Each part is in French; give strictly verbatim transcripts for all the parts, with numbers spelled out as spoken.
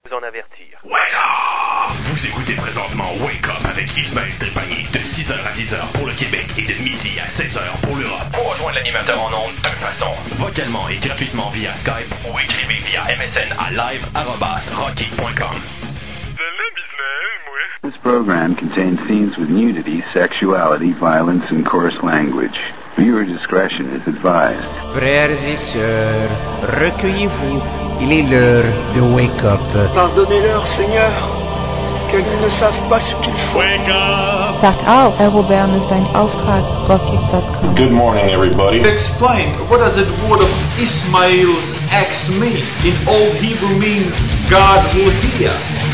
vous en avertir. Wake up! Vous écoutez présentement Wake Up avec Ismaël Trépanier de six heures à dix heures pour le Québec et de midi à seize heures pour l'Europe. Pour rejoindre l'animateur en ondes, deux façons. Vocalement et gratuitement via Skype ou écrivez via M S N à live arobase rockit point com. This program contains scenes with nudity, sexuality, violence, and coarse language. Viewer discretion is advised. Frères et sœurs, recueillez-vous. Il est l'heure de Wake Up. Pardonnez-leur, Seigneur, car ils ne savent pas ce qu'ils font. Wake up! Sagt auf, Erobern ist ein Auftrag, rockit dot com. Good morning, everybody. Explain, what does the word of Ismail's axe mean? In Old Hebrew means God will hear.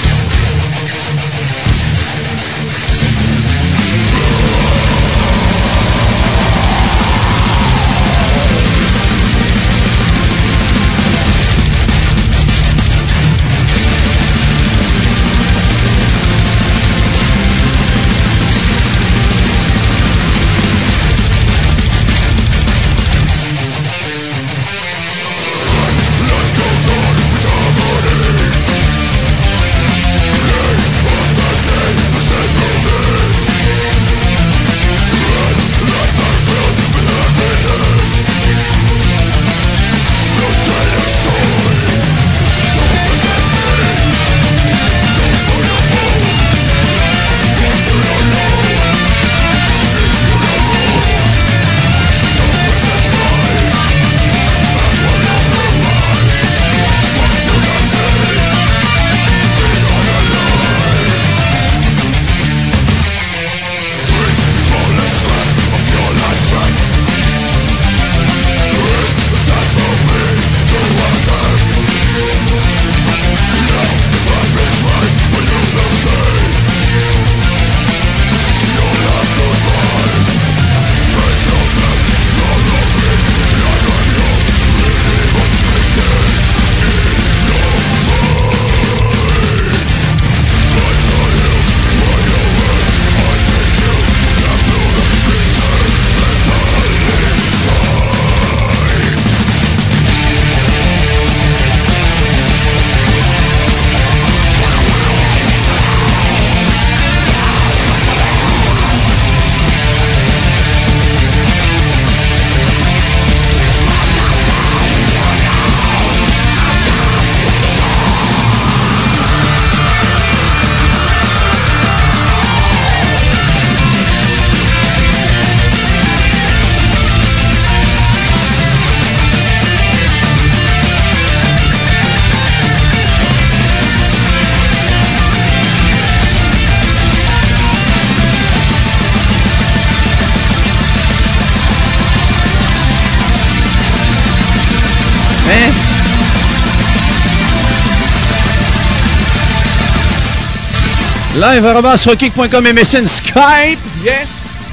live arobase rockit point com M S N Skype, yes.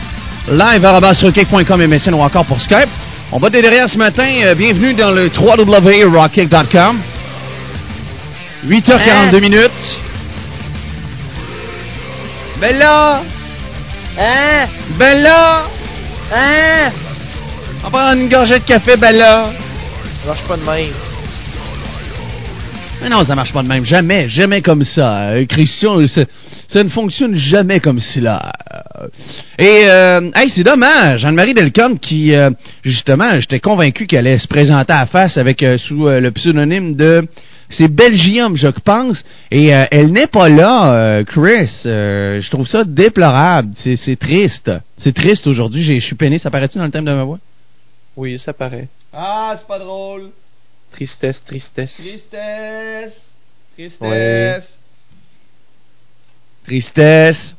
live arobase rockit point com M S N ou encore pour Skype. On va derrière ce matin. Euh, bienvenue dans le w w w point rockit point com. huit heures quarante-deux hein? minutes. Ben là! Hein? Ben là! Hein? On va prendre une gorgée de café, ben là! Ça marche pas de même. Mais non, ça marche pas de même. Jamais, jamais comme ça. Euh, Christian, ça, ça ne fonctionne jamais comme cela. Et, euh, hey, c'est dommage. Anne-Marie Delcombe qui, euh, justement, j'étais convaincu qu'elle allait se présenter à face avec, euh, sous euh, le pseudonyme de... C'est Belgium, je pense. Et euh, elle n'est pas là, euh, Chris. Euh, je trouve ça déplorable. C'est, c'est triste. C'est triste aujourd'hui. J'ai, je suis peiné. Ça paraît-tu dans le thème de ma voix? Oui, ça paraît. Ah, c'est pas drôle. Tristesse, tristesse. Tristesse. Tristesse. Oui. Tristesse.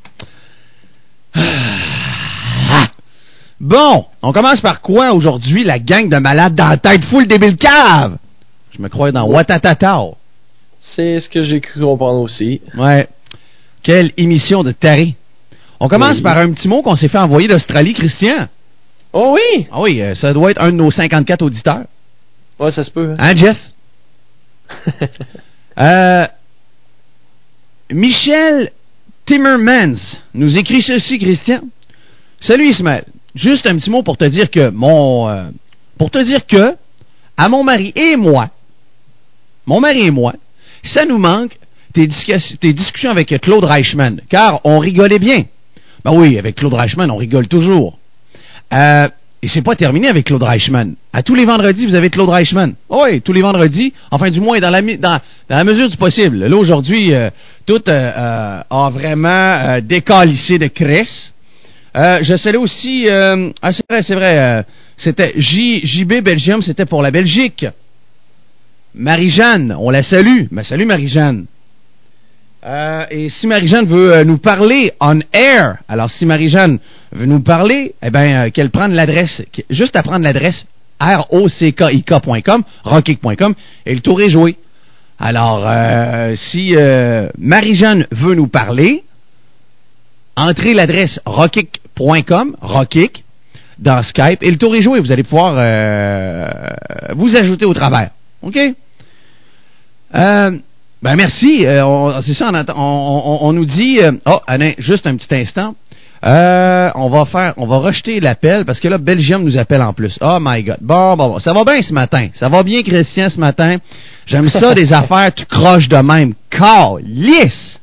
Ah. Bon, on commence par quoi aujourd'hui, la gang de malades dans la tête full débile cave? Je me crois dans Watatatao. C'est ce que j'ai cru comprendre aussi. Ouais. Quelle émission de taré. On commence oui. par un petit mot qu'on s'est fait envoyer d'Australie, Christian. Oh oui? Ah oui, ça doit être un de nos cinquante-quatre auditeurs. Ouais, ça se peut. Hein, hein Jeff? euh, Michel Timmermans nous écrit ceci, Christian. Salut Ismaël. Juste un petit mot pour te dire que mon... Euh, pour te dire que, à mon mari et moi, mon mari et moi, ça nous manque tes, discussions, tes discussions avec Claude Reichmann, car on rigolait bien. Ben oui, avec Claude Reichmann, on rigole toujours. Euh, et c'est pas terminé avec Claude Reichmann. À tous les vendredis, vous avez Claude Reichmann. Oui, tous les vendredis, enfin du moins dans la, dans, dans la mesure du possible. Là, aujourd'hui, euh, tout euh, euh, a vraiment euh, décalissé de Chris. Euh, je salue aussi, euh, ah c'est vrai, c'est vrai, euh, c'était J, JB Belgium, c'était pour la Belgique. Marie-Jeanne, on la salue. Ben, salut Marie-Jeanne. Euh, et si Marie-Jeanne veut euh, nous parler on air, alors si Marie-Jeanne veut nous parler, eh bien, euh, qu'elle prenne l'adresse, juste à prendre l'adresse R O C K I K point com, rockkick point com, et le tour est joué. Alors, euh, si euh, Marie-Jeanne veut nous parler, entrez l'adresse rockkick point com, rockkick, dans Skype, et le tour est joué. Vous allez pouvoir euh, vous ajouter au travers. OK? Euh... Ben merci, euh, on, c'est ça, on, on, on nous dit, euh, oh, Alain, juste un petit instant, euh, on va faire, on va rejeter l'appel, parce que là, Belgium nous appelle en plus. Oh my God, bon, bon, bon, ça va bien ce matin, ça va bien Christian ce matin, j'aime ça des affaires, tu croches de même, calisse!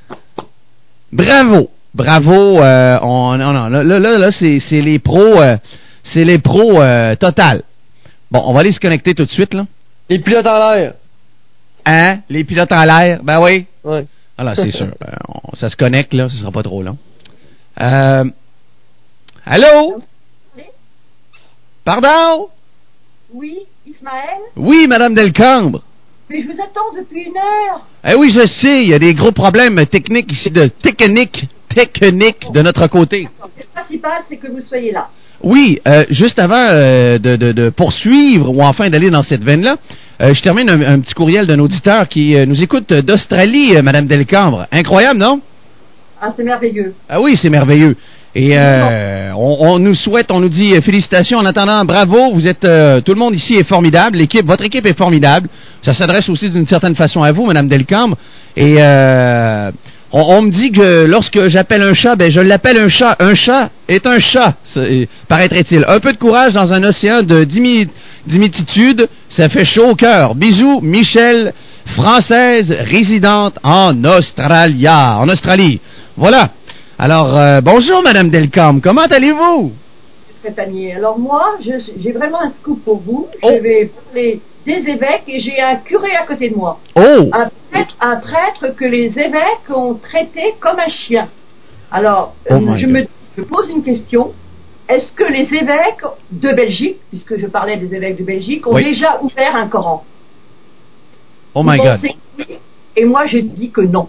Bravo, bravo, euh, on, non, non, là, là, là, là c'est, c'est les pros, euh, c'est les pros euh, total. Bon, on va aller se connecter tout de suite, là. Les pilotes en l'air. Hein? Les pilotes en l'air? Ben oui. Oui. Alors, c'est sûr. Ben, on, ça se connecte, là. Ce sera pas trop long. Euh... Allô? Oui. Pardon? Oui, Ismaël? Oui, Madame Delcambre. Mais je vous attends depuis une heure. Eh oui, je sais. Il y a des gros problèmes techniques ici, de technique, technique de notre côté. Le principal, c'est que vous soyez là. Oui, euh, juste avant euh, de, de, de poursuivre ou enfin d'aller dans cette veine-là, euh, je termine un, un petit courriel d'un auditeur qui euh, nous écoute d'Australie, euh, Madame Delcambre. Incroyable, non? Ah, c'est merveilleux. Ah oui, c'est merveilleux. Et euh, on, on nous souhaite, on nous dit euh, félicitations. En attendant, bravo, vous êtes, euh, tout le monde ici est formidable. L'équipe, votre équipe est formidable. Ça s'adresse aussi d'une certaine façon à vous, Madame Delcambre. Et euh, on, on me dit que lorsque j'appelle un chat, ben je l'appelle un chat. Un chat est un chat, paraîtrait-il. Un peu de courage dans un océan de d'humiditude, ça fait chaud au cœur. Bisous, Michel, française résidente en Australia, en Australie. Voilà. Alors, euh, bonjour Madame Delcambre, comment allez-vous? Très panier. Alors moi, je, j'ai vraiment un scoop pour vous. Oh. Je vais parler des évêques et j'ai un curé à côté de moi. Oh. Un prêtre, un prêtre que les évêques ont traité comme un chien. Alors, oh euh, je me je pose une question. Est-ce que les évêques de Belgique, puisque je parlais des évêques de Belgique, ont oui. déjà ouvert un Coran? Oh my God. Et moi, je dis que non.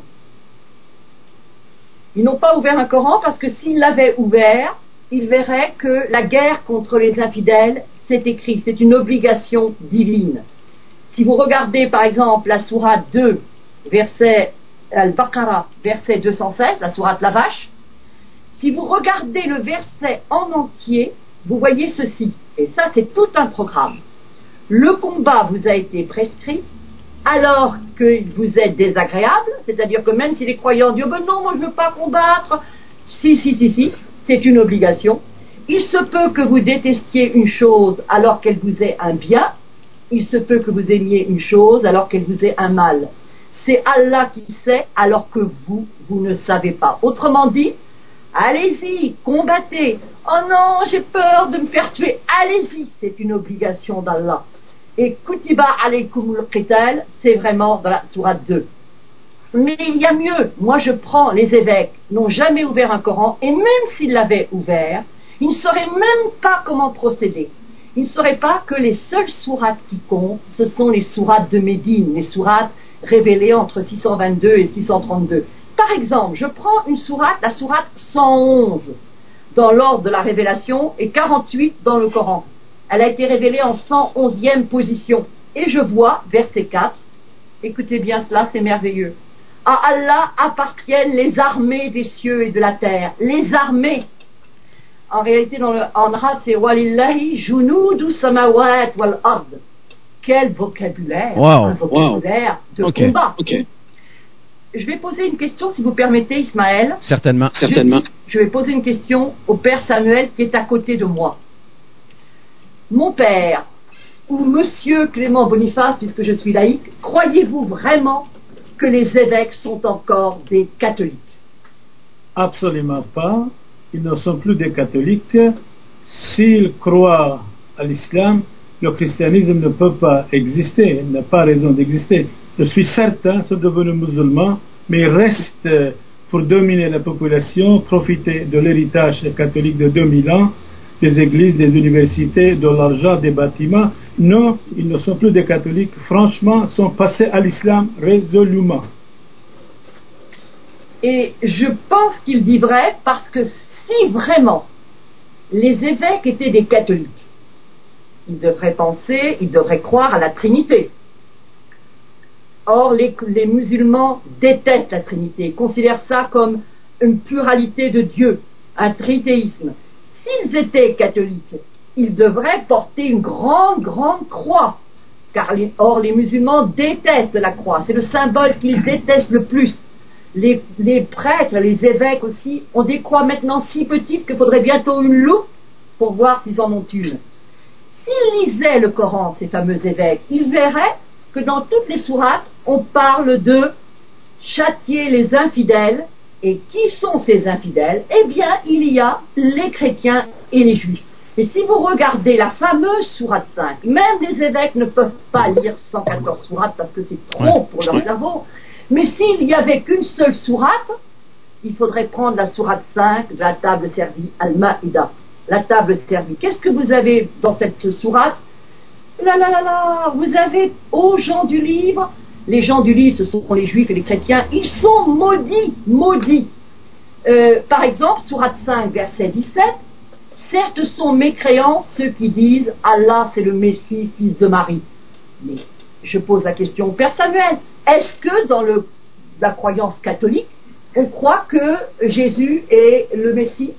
Ils n'ont pas ouvert un Coran parce que s'ils l'avaient ouvert, ils verraient que la guerre contre les infidèles, c'est écrit, c'est une obligation divine. Si vous regardez par exemple la sourate deux, verset Al-Baqarah, verset deux cent seize, la sourate la vache, si vous regardez le verset en entier, vous voyez ceci, et ça c'est tout un programme. Le combat vous a été prescrit alors que vous êtes désagréable, c'est-à-dire que même si les croyants disent « Ben non, moi je ne veux pas combattre », si, si, si, si, c'est une obligation. Il se peut que vous détestiez une chose alors qu'elle vous est un bien, il se peut que vous aimiez une chose alors qu'elle vous est un mal. C'est Allah qui sait alors que vous, vous ne savez pas. Autrement dit, allez-y, combattez. Oh non, j'ai peur de me faire tuer. Allez-y, c'est une obligation d'Allah. Et Kutiba alaykumul qital, c'est vraiment dans la sourate deux. Mais il y a mieux. Moi, je prends les évêques, n'ont jamais ouvert un Coran, et même s'ils l'avaient ouvert, ils ne sauraient même pas comment procéder. Ils ne sauraient pas que les seules sourates qui comptent, ce sont les sourates de Médine, les sourates révélées entre six cent vingt-deux et six cent trente-deux. Par exemple, je prends une sourate, la sourate cent onze, dans l'ordre de la révélation, et quarante-huit dans le Coran. Elle a été révélée en cent onzième position. Et je vois, verset quatre, écoutez bien cela, c'est merveilleux. À Allah appartiennent les armées des cieux et de la terre. Les armées. En réalité, dans le, en arabe, c'est Walillahi junudu samawat wal ard. Quel vocabulaire. Wow, un vocabulaire wow. de okay, combat. Okay. Je vais poser une question, si vous permettez, Ismaël. Certainement, je certainement. Dis, je vais poser une question au père Samuel qui est à côté de moi. Mon père, ou monsieur Clément Boniface, puisque je suis laïque, croyez-vous vraiment que les évêques sont encore des catholiques? Absolument pas. Ils ne sont plus des catholiques. S'ils croient à l'islam, le christianisme ne peut pas exister, il n'a pas raison d'exister. Je suis certain qu'ils sont devenus musulmans, mais ils restent pour dominer la population, profiter de l'héritage catholique de deux mille ans, des églises, des universités, de l'argent, des bâtiments. Non, ils ne sont plus des catholiques. Franchement, ils sont passés à l'islam résolument. Et je pense qu'il dit vrai, parce que si vraiment les évêques étaient des catholiques, ils devraient penser, ils devraient croire à la Trinité. Or, les, les musulmans détestent la Trinité, considèrent ça comme une pluralité de Dieu, un trithéisme. S'ils étaient catholiques, ils devraient porter une grande, grande croix. Car les, or, les musulmans détestent la croix, c'est le symbole qu'ils détestent le plus. Les, les prêtres, les évêques aussi, ont des croix maintenant si petites qu'il faudrait bientôt une loupe pour voir s'ils en ont une. S'ils lisaient le Coran, ces fameux évêques, ils verraient que dans toutes les sourates, on parle de châtier les infidèles. Et qui sont ces infidèles? Eh bien, il y a les chrétiens et les juifs. Et si vous regardez la fameuse sourate cinq, même les évêques ne peuvent pas lire cent quatorze sourates parce que c'est trop pour leur cerveau. Mais s'il n'y avait qu'une seule sourate, il faudrait prendre la sourate cinq de la table servie, Al-Ma'ida. La table servie. Qu'est-ce que vous avez dans cette sourate? Là, là, là, là, vous avez aux gens du livre, les gens du livre, ce sont les juifs et les chrétiens, ils sont maudits, maudits. Euh, par exemple, sourate cinq, verset dix-sept, certes sont mécréants ceux qui disent Allah c'est le Messie, fils de Marie. Mais je pose la question au Père Samuel, est-ce que dans le, la croyance catholique, on croit que Jésus est le Messie?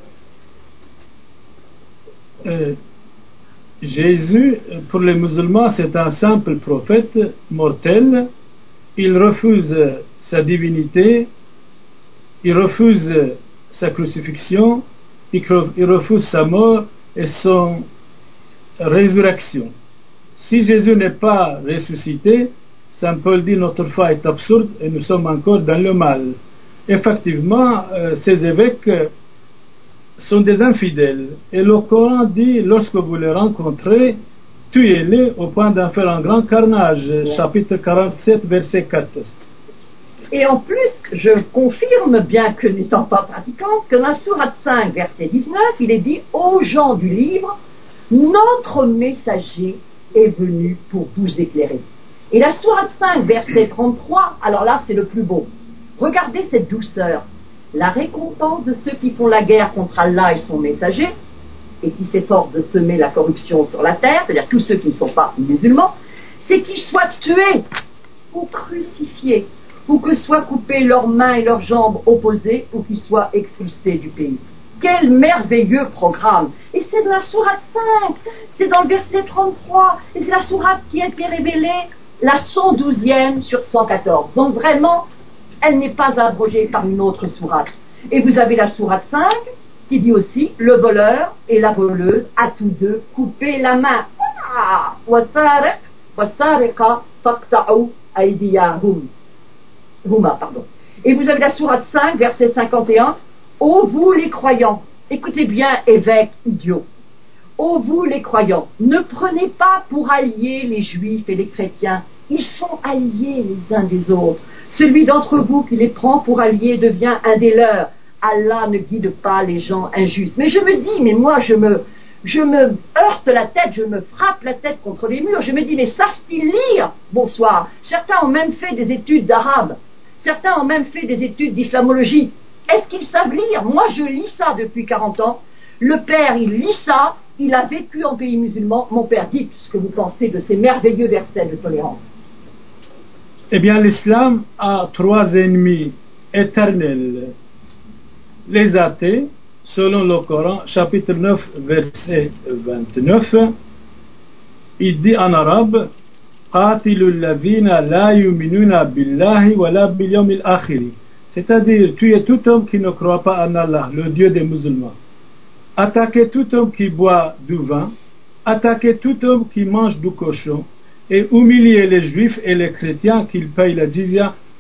euh, Jésus, pour les musulmans, c'est un simple prophète mortel. Il refuse sa divinité, il refuse sa crucifixion, il refuse sa mort et son résurrection. Si Jésus n'est pas ressuscité, Saint Paul dit notre foi est absurde et nous sommes encore dans le mal. Effectivement, euh, ces évêques sont des infidèles. Et le Coran dit, lorsque vous les rencontrez, tuez-les au point d'en faire un grand carnage. Chapitre quarante-sept, verset quatre. Et en plus, je confirme, bien que n'étant pas pratiquante, que dans la sourate cinq, verset dix-neuf, il est dit aux gens du livre, notre messager est venu pour vous éclairer. Et la sourate cinq, verset trente-trois, alors là, c'est le plus beau. Regardez cette douceur. La récompense de ceux qui font la guerre contre Allah et son messager, et qui s'efforcent de semer la corruption sur la terre, c'est-à-dire tous ceux qui ne sont pas musulmans, c'est qu'ils soient tués ou crucifiés, ou que soient coupées leurs mains et leurs jambes opposées, ou qu'ils soient expulsés du pays. Quel merveilleux programme! Et c'est dans la sourate cinq, c'est dans le verset trente-trois, et c'est la sourate qui a été révélée, la cent douzième sur cent quatorze. Donc vraiment, elle n'est pas abrogée par une autre sourate. Et vous avez la sourate cinq qui dit aussi le voleur et la voleuse, à tous deux, coupez la main. Pardon. Et vous avez la sourate cinq, verset cinquante et un. Ô vous les croyants, écoutez bien, évêques idiots. Ô vous les croyants, ne prenez pas pour alliés les juifs et les chrétiens. Ils sont alliés les uns des autres. Celui d'entre vous qui les prend pour alliés devient un des leurs. Allah ne guide pas les gens injustes. Mais je me dis, mais moi je me, je me heurte la tête, je me frappe la tête contre les murs. Je me dis, mais savent-ils lire? Bonsoir. Certains ont même fait des études d'arabe. Certains ont même fait des études d'islamologie. Est-ce qu'ils savent lire? Moi je lis ça depuis quarante ans. Le père il lit ça, il a vécu en pays musulman. Mon père, dites ce que vous pensez de ces merveilleux versets de tolérance. Eh bien, l'islam a trois ennemis éternels. Les athées, selon le Coran, chapitre neuf, verset vingt-neuf, il dit en arabe, قاتلوا الذين لا يؤمنون بالله ولا باليوم الآخر. C'est-à-dire, tuer tout homme qui ne croit pas en Allah, le Dieu des musulmans. Attaquer tout homme qui boit du vin, attaquer tout homme qui mange du cochon, et humilier les juifs et les chrétiens qu'ils payent la jizya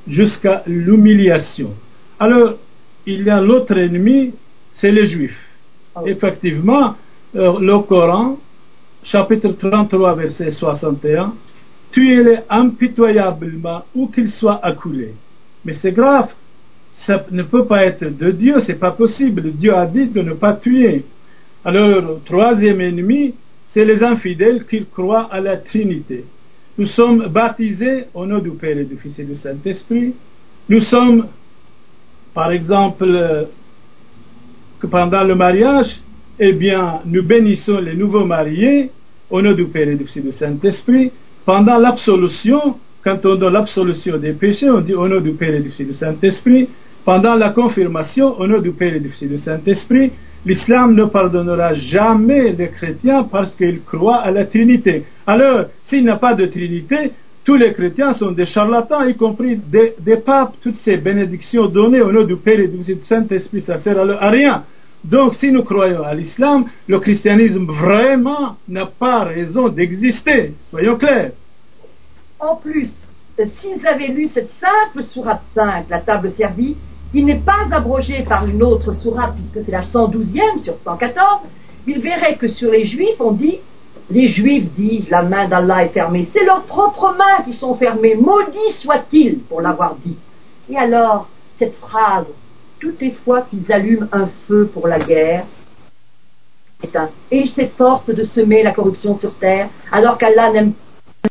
jusqu'à l'humiliation. Alors, il y a l'autre ennemi, c'est les Juifs. Effectivement, euh, le Coran, chapitre trente-trois, verset soixante et un, tuez-les impitoyablement où qu'ils soient accoulés. Mais c'est grave, ça ne peut pas être de Dieu, c'est pas possible. Dieu a dit de ne pas tuer. Alors, troisième ennemi, c'est les infidèles qui croient à la Trinité. Nous sommes baptisés au nom du Père et du Fils et du Saint-Esprit. Nous sommes, par exemple, que pendant le mariage, eh bien, nous bénissons les nouveaux mariés au nom du Père et du Fils et du Saint-Esprit. Pendant l'absolution, quand on donne l'absolution des péchés, on dit au nom du Père et du Fils et du Saint-Esprit. Pendant la confirmation, au nom du Père et du Fils et du Saint-Esprit. L'islam ne pardonnera jamais les chrétiens parce qu'ils croient à la Trinité. Alors, s'il n'y a pas de Trinité, tous les chrétiens sont des charlatans, y compris des, des papes. Toutes ces bénédictions données au nom du Père et du Fils et du Saint-Esprit, ça sert à, à rien. Donc, si nous croyons à l'islam, le christianisme vraiment n'a pas raison d'exister. Soyons clairs. En plus, s'ils avaient lu cette simple sourate cinq, la table servie, qui n'est pas abrogée par une autre sourate, puisque c'est la cent douzième sur cent quatorze, ils verraient que sur les Juifs, on dit, les Juifs disent, la main d'Allah est fermée. C'est leurs propres mains qui sont fermées. Maudit soit-il pour l'avoir dit. Et alors, cette phrase, toutes les fois qu'ils allument un feu pour la guerre, et ils s'efforcent de semer la corruption sur terre, alors qu'Allah n'aime pas.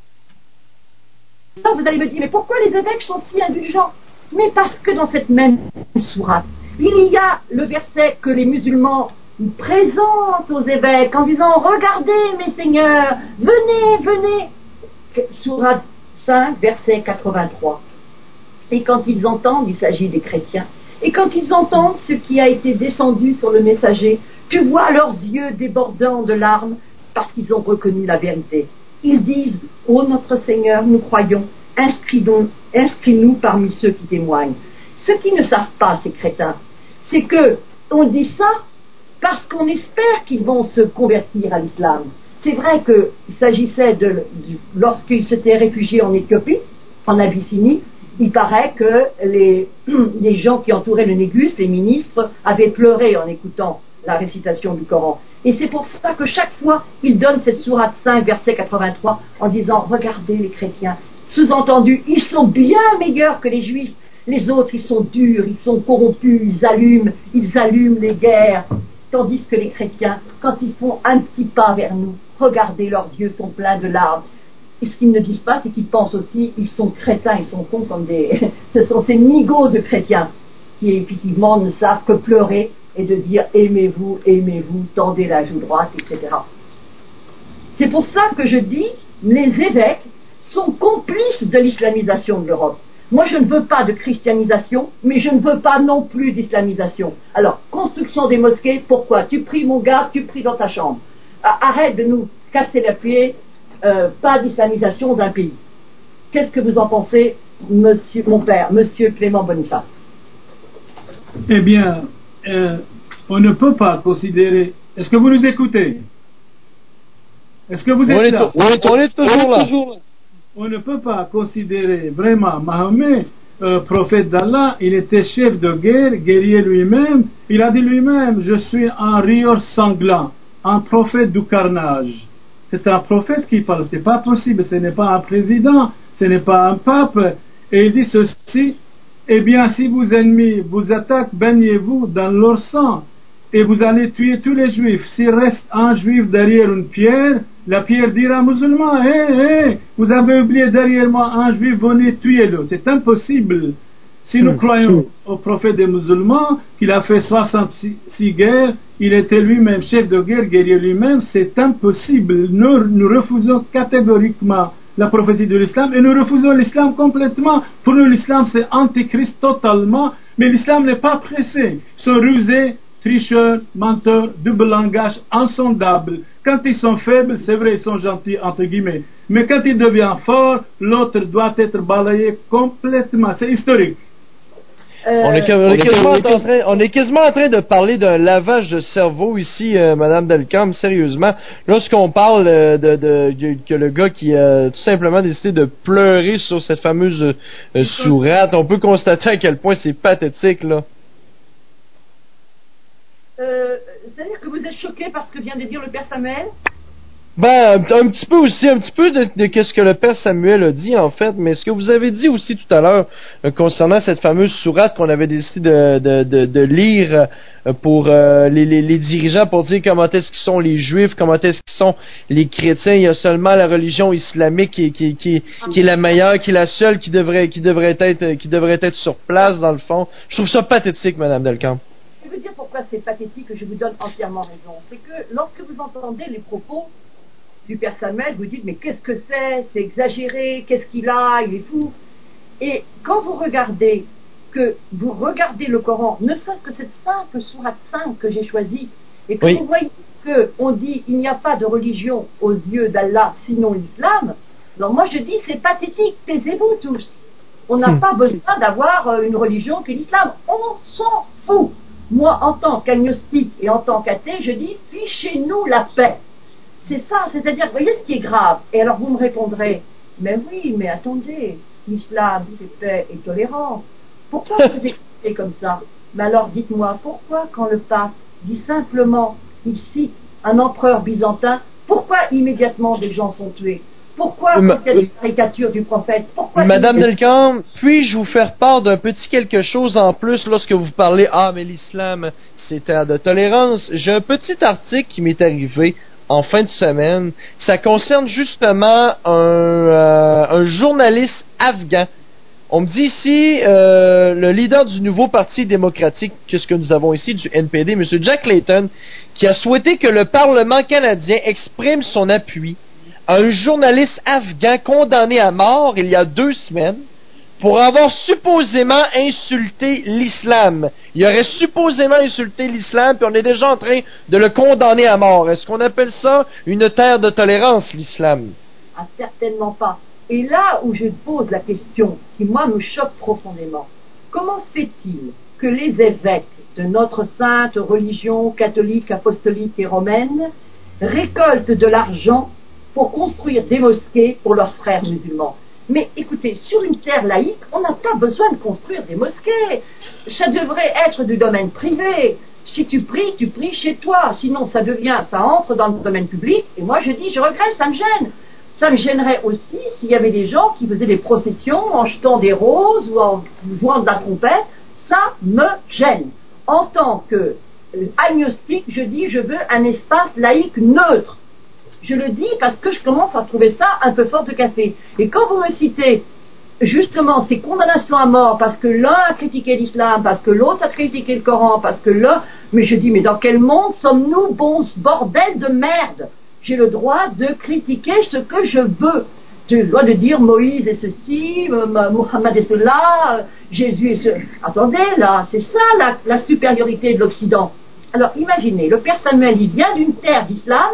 Alors vous allez me dire, mais pourquoi les évêques sont si indulgents? Mais parce que dans cette même sourate, il y a le verset que les musulmans présentent aux évêques en disant, regardez mes seigneurs, venez, venez. Sourate cinq, verset quatre-vingt-trois. Et quand ils entendent, il s'agit des chrétiens, et quand ils entendent ce qui a été descendu sur le messager, tu vois leurs yeux débordants de larmes parce qu'ils ont reconnu la vérité. Ils disent, ô notre Seigneur, nous croyons, inscris-nous, inscris-nous parmi ceux qui témoignent. Ce qu'ils ne savent pas, ces crétins, c'est que on dit ça parce qu'on espère qu'ils vont se convertir à l'islam. C'est vrai qu'il s'agissait de, de lorsqu'ils s'étaient réfugiés en Éthiopie, en Abyssinie, il paraît que les, les gens qui entouraient le Négus, les ministres, avaient pleuré en écoutant la récitation du Coran. Et c'est pour ça que chaque fois, ils donnent cette sourate cinq, verset quatre-vingt-trois, en disant, regardez les chrétiens, sous-entendu, ils sont bien meilleurs que les juifs. Les autres, ils sont durs, ils sont corrompus, ils allument, ils allument les guerres. Tandis que les chrétiens, quand ils font un petit pas vers nous, regardez, leurs yeux sont pleins de larmes. Et ce qu'ils ne disent pas, c'est qu'ils pensent aussi, ils sont crétins, ils sont cons comme des... Ce sont ces nigauds de chrétiens qui, effectivement, ne savent que pleurer et de dire, aimez-vous, aimez-vous, tendez la joue droite, et cetera. C'est pour ça que je dis, les évêques sont complices de l'islamisation de l'Europe. Moi, je ne veux pas de christianisation, mais je ne veux pas non plus d'islamisation. Alors, construction des mosquées, pourquoi? Tu pries, mon gars, tu pries dans ta chambre. Arrête de nous casser la pied, euh, pas d'islamisation d'un pays. Qu'est-ce que vous en pensez, monsieur, mon père, monsieur Clément Boniface? Eh bien, euh, on ne peut pas considérer... Est-ce que vous nous écoutez? Est-ce que vous êtes on est là? on est, on est toujours là. On ne peut pas considérer vraiment Mahomet, euh, prophète d'Allah. Il était chef de guerre, guerrier lui-même. Il a dit lui-même, je suis un rieur sanglant, un prophète du carnage. C'est un prophète qui parle, c'est pas possible, ce n'est pas un président, ce n'est pas un pape. Et il dit ceci, eh bien si vos ennemis vous attaquent, baignez-vous dans leur sang. Et vous allez tuer tous les juifs. S'il reste un juif derrière une pierre, la pierre dira musulman, hé, hey, hé, hey, vous avez oublié derrière moi un juif, venez tuer-le. C'est impossible. Si nous croyons au prophète des musulmans, qu'il a fait soixante-six guerres, il était lui-même chef de guerre, guerrier lui-même, c'est impossible. Nous, nous refusons catégoriquement la prophétie de l'islam et nous refusons l'islam complètement. Pour nous, l'islam c'est antichrist totalement, mais l'islam n'est pas pressé. Ils sont rusés, tricheurs, menteurs, double langage, insondables. Quand ils sont faibles, c'est vrai, ils sont gentils, entre guillemets. Mais quand ils deviennent forts, l'autre doit être balayé complètement. C'est historique. Euh, On est, on, est quasiment en train, on est quasiment en train de parler d'un lavage de cerveau ici, euh, Madame Delcambre, sérieusement. Lorsqu'on parle euh, de, de, de que le gars qui a tout simplement décidé de pleurer sur cette fameuse euh, sourate, on peut constater à quel point c'est pathétique, là. Euh, c'est-à-dire que vous êtes choqué par ce que vient de dire le Père Samuel? Ben, un, un petit peu aussi, un petit peu de, de qu'est-ce que le Père Samuel a dit, en fait, mais ce que vous avez dit aussi tout à l'heure, euh, concernant cette fameuse sourate qu'on avait décidé de, de, de, de lire euh, pour euh, les, les, les dirigeants, pour dire comment est-ce qu'ils sont les Juifs, comment est-ce qu'ils sont les chrétiens, il y a seulement la religion islamique qui, qui, qui, qui est la meilleure, qui est la seule qui devrait, qui devrait être, qui devrait être sur place, dans le fond. Je trouve ça pathétique, Madame Delcambre. Je veux dire pourquoi c'est pathétique, que je vous donne entièrement raison. C'est que lorsque vous entendez les propos du Père Samuel, vous dites mais qu'est-ce que c'est? C'est exagéré, qu'est-ce qu'il a? Il est fou. Et quand vous regardez, que vous regardez le Coran, ne serait-ce que cette simple sourate cinq que j'ai choisie, et que oui. Vous voyez qu'on dit il n'y a pas de religion aux yeux d'Allah sinon l'islam, alors moi je dis c'est pathétique, taisez-vous tous. On n'a hmm. pas besoin d'avoir une religion que l'islam, on s'en fout. Moi, en tant qu'agnostique et en tant qu'athée, je dis fichez-nous la paix. C'est ça, c'est-à-dire, vous voyez ce qui est grave. Et alors vous me répondrez, mais oui, mais attendez, l'islam c'est paix et tolérance. Pourquoi vous expliquez comme ça? Mais alors dites-moi, pourquoi quand le pape dit simplement, il cite un empereur byzantin, pourquoi immédiatement des gens sont tués? Pourquoi quand il y a des caricatures du prophète? Pourquoi Madame Delcambre, puis-je vous faire part d'un petit quelque chose en plus lorsque vous parlez, ah mais l'islam c'est terre de tolérance? J'ai un petit article qui m'est arrivé en fin de semaine. Ça concerne justement un, euh, un journaliste afghan. On me dit ici, euh, le leader du nouveau parti démocratique, qu'est-ce que nous avons ici, du N P D, M. Jack Layton, qui a souhaité que le Parlement canadien exprime son appui à un journaliste afghan condamné à mort il y a deux semaines pour avoir supposément insulté l'islam. Il aurait supposément insulté l'islam, puis on est déjà en train de le condamner à mort. Est-ce qu'on appelle ça une terre de tolérance, l'islam? Ah, certainement pas. Et là où je pose la question, qui moi me choque profondément, comment se fait-il que les évêques de notre sainte religion catholique, apostolique et romaine récoltent de l'argent pour construire des mosquées pour leurs frères musulmans? Mais écoutez, sur une terre laïque, on n'a pas besoin de construire des mosquées. Ça devrait être du domaine privé. Si tu pries, tu pries chez toi. Sinon, ça devient, ça entre dans le domaine public. Et moi, je dis, je regrette, ça me gêne. Ça me gênerait aussi s'il y avait des gens qui faisaient des processions en jetant des roses ou en jouant de la trompette. Ça me gêne. En tant que agnostique, je dis, je veux un espace laïque neutre. Je le dis parce que je commence à trouver ça un peu fort de café. Et quand vous me citez justement ces condamnations à mort parce que l'un a critiqué l'islam, parce que l'autre a critiqué le Coran, parce que l'un... Mais je dis, mais dans quel monde sommes-nous, bon bordel de merde? J'ai le droit de critiquer ce que je veux. J'ai le droit de dire Moïse est ceci, Mohammed est cela, Jésus est ce... Attendez, là, c'est ça la, la supériorité de l'Occident. Alors imaginez, le Père Samuel, il vient d'une terre d'islam,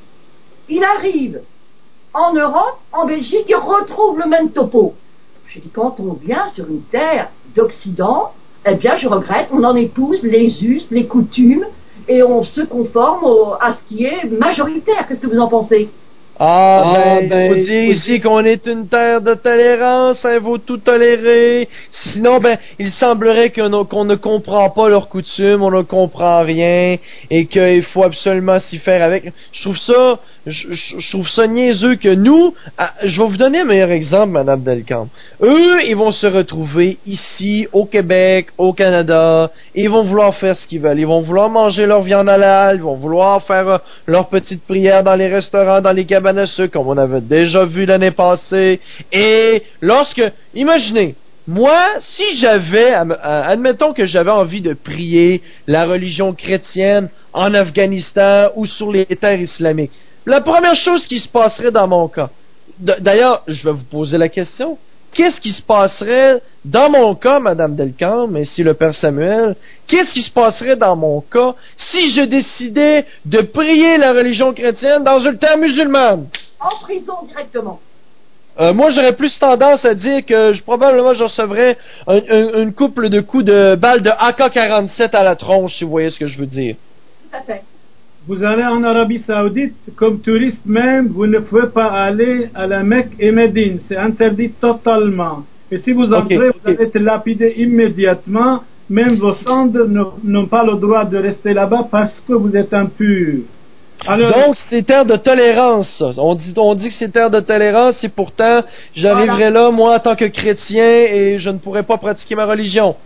il arrive en Europe, en Belgique, il retrouve le même topo. Je dis, quand on vient sur une terre d'Occident, eh bien, je regrette, on en épouse les us, les coutumes, et on se conforme au, à ce qui est majoritaire. Qu'est-ce que vous en pensez? Ah, ah ben, ben, on dit ici qu'on est une terre de tolérance, il faut tout tolérer. Sinon, ben, il semblerait qu'on, qu'on ne comprend pas leurs coutumes, on ne comprend rien, et qu'il faut absolument s'y faire avec. Je trouve ça, je, je trouve ça niaiseux que nous, ah, je vais vous donner un meilleur exemple, Madame Delcambre. Eux, ils vont se retrouver ici, au Québec, au Canada, et ils vont vouloir faire ce qu'ils veulent. Ils vont vouloir manger leur viande halal, ils vont vouloir faire euh, leur petite prière dans les restaurants, dans les cabanes à ceux comme on avait déjà vu l'année passée. Et lorsque, imaginez, moi, si j'avais, admettons que j'avais envie de prier la religion chrétienne en Afghanistan ou sur les terres islamiques, la première chose qui se passerait dans mon cas, d'ailleurs, je vais vous poser la question, qu'est-ce qui se passerait dans mon cas, Madame Delcambre, ainsi le Père Samuel, qu'est-ce qui se passerait dans mon cas si je décidais de prier la religion chrétienne dans une terre musulmane? En prison directement. Euh, moi, j'aurais plus tendance à dire que je, probablement je recevrais un, un, une couple de coups de balles de A K quarante-sept à la tronche, si vous voyez ce que je veux dire. Tout à fait. Vous allez en Arabie Saoudite, comme touriste même, vous ne pouvez pas aller à la Mecque et Médine. C'est interdit totalement. Et si vous entrez, okay, vous okay. allez être lapidé immédiatement. Même vos cendres n'ont pas le droit de rester là-bas parce que vous êtes impur. Alors, donc, c'est terre de tolérance. On dit, on dit que c'est terre de tolérance et pourtant, j'arriverai voilà. là, moi, en tant que chrétien, et je ne pourrai pas pratiquer ma religion.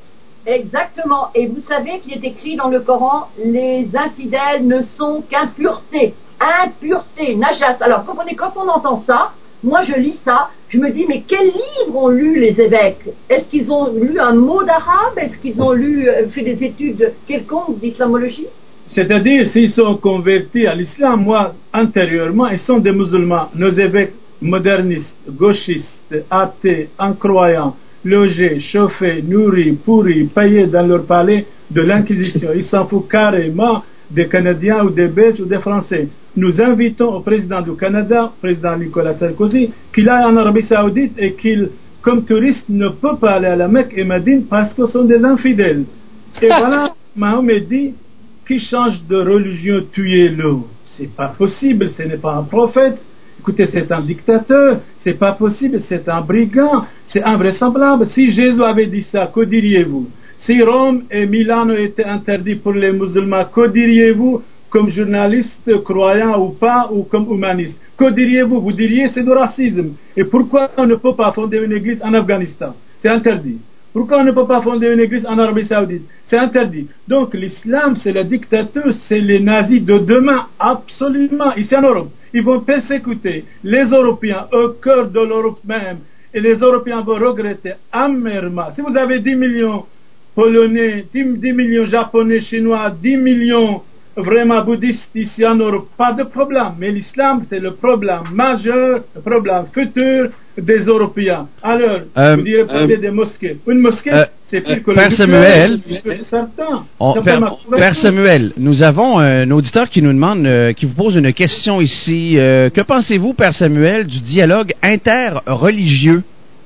Exactement. Et vous savez qu'il est écrit dans le Coran, les infidèles ne sont qu'impureté. Impureté, najas. Alors, comprenez, quand on entend ça, moi je lis ça, je me dis, mais quels livres ont lu les évêques? Est-ce qu'ils ont lu un mot d'arabe? Est-ce qu'ils ont lu, euh, fait des études quelconques d'islamologie? C'est-à-dire, s'ils sont convertis à l'islam, moi, antérieurement, ils sont des musulmans. Nos évêques modernistes, gauchistes, athées, incroyants, logés, chauffés, nourris, pourris, payés dans leur palais de l'Inquisition. Ils s'en foutent carrément des Canadiens ou des Belges ou des Français. Nous invitons au président du Canada, président Nicolas Sarkozy, qu'il aille en Arabie Saoudite et qu'il, comme touriste, ne peut pas aller à la Mecque et Médine parce que ce sont des infidèles. Et voilà, Mahomet dit, qui change de religion, tuez-le. C'est pas possible, ce n'est pas un prophète. Écoutez, c'est un dictateur, c'est pas possible, c'est un brigand, c'est invraisemblable. Si Jésus avait dit ça, que diriez-vous? Si Rome et Milan étaient interdits pour les musulmans, que diriez-vous comme journaliste, croyant ou pas, ou comme humaniste? Que diriez-vous? Vous diriez c'est du racisme. Et pourquoi on ne peut pas fonder une église en Afghanistan? C'est interdit. Pourquoi on ne peut pas fonder une église en Arabie Saoudite? C'est interdit. Donc l'islam, c'est la dictature, c'est les nazis de demain, absolument, ici en Europe. Ils vont persécuter les Européens au cœur de l'Europe même. Et les Européens vont regretter amèrement. Si vous avez dix millions Polonais, dix millions Japonais, Chinois, dix millions vraiment bouddhistes ici en Europe, pas de problème. Mais l'islam, c'est le problème majeur, le problème futur des Européens. Alors, euh, vous direz parler euh, des mosquées. Une mosquée, euh, c'est pire que Père le Samuel, certain. On, Père, Père Samuel, nous avons un auditeur qui nous demande, euh, qui vous pose une question ici. Euh, que pensez-vous, Père Samuel, du dialogue interreligieux?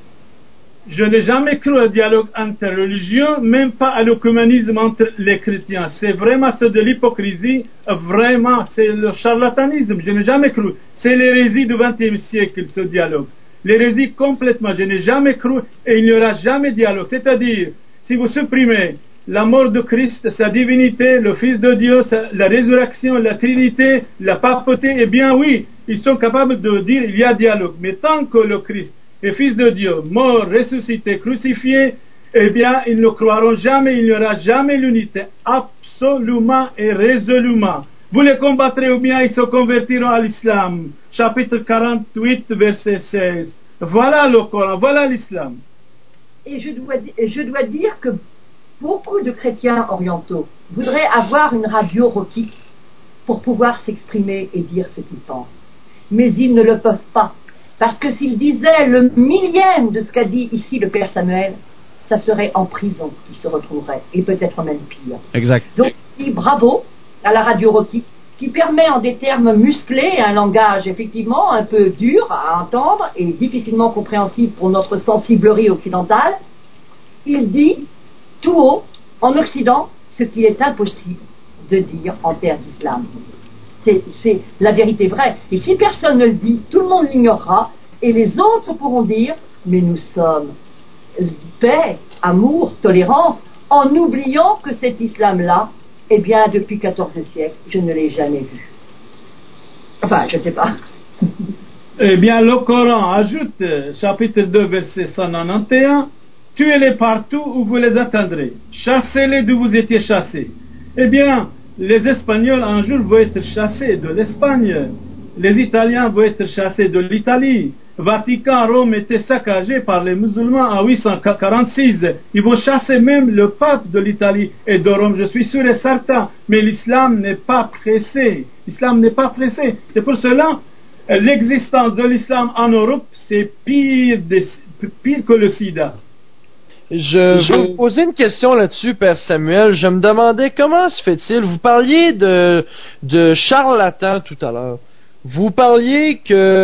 Je n'ai jamais cru au dialogue interreligieux, même pas à l'œcuménisme entre les chrétiens. C'est vraiment c'est de l'hypocrisie, vraiment, c'est le charlatanisme. Je n'ai jamais cru. C'est l'hérésie du vingtième siècle, ce dialogue. L'hérésie complètement, je n'ai jamais cru et il n'y aura jamais de dialogue. C'est-à-dire, si vous supprimez la mort de Christ, sa divinité, le Fils de Dieu, sa, la résurrection, la Trinité, la papauté, eh bien oui, ils sont capables de dire il y a dialogue. Mais tant que le Christ est Fils de Dieu, mort, ressuscité, crucifié, eh bien ils ne croiront jamais, il n'y aura jamais l'unité, absolument et résolument. Vous les combattrez ou bien ils se convertiront à l'islam. Chapitre quarante-huit, verset seize. Voilà le Coran, voilà l'islam. Et je dois, je dois dire que beaucoup de chrétiens orientaux voudraient avoir une radio rockique pour pouvoir s'exprimer et dire ce qu'ils pensent. Mais ils ne le peuvent pas. Parce que s'ils disaient le millième de ce qu'a dit ici le Père Samuel, ça serait en prison qu'ils se retrouveraient. Et peut-être même pire. Exact. Donc, bravo à la radio rockique, qui permet en des termes musclés un langage effectivement un peu dur à entendre et difficilement compréhensible pour notre sensiblerie occidentale. Il dit tout haut, en Occident, ce qu'il est impossible de dire en terre d'islam. C'est, c'est la vérité vraie. Et si personne ne le dit, tout le monde l'ignorera, et les autres pourront dire, mais nous sommes paix, amour, tolérance, en oubliant que cet islam-là, eh bien, depuis le quatorzième siècle, je ne l'ai jamais vu. Enfin, je ne sais pas. Eh bien, le Coran ajoute, chapitre deux, verset cent quatre-vingt-onze, tuez-les partout où vous les atteindrez. Chassez-les d'où vous étiez chassés. Eh bien, les Espagnols un jour vont être chassés de l'Espagne. Les Italiens vont être chassés de l'Italie. Vatican, Rome était saccagé par les musulmans en huit cent quarante-six. Ils vont chasser même le pape de l'Italie et de Rome, je suis sûr et certain. Mais l'islam n'est pas pressé. L'islam n'est pas pressé. C'est pour cela l'existence de l'islam en Europe, c'est pire, de, pire que le sida. Je, je vais vous poser une question là-dessus, Père Samuel. Je me demandais comment se fait-il, vous parliez de, de charlatans tout à l'heure. vous parliez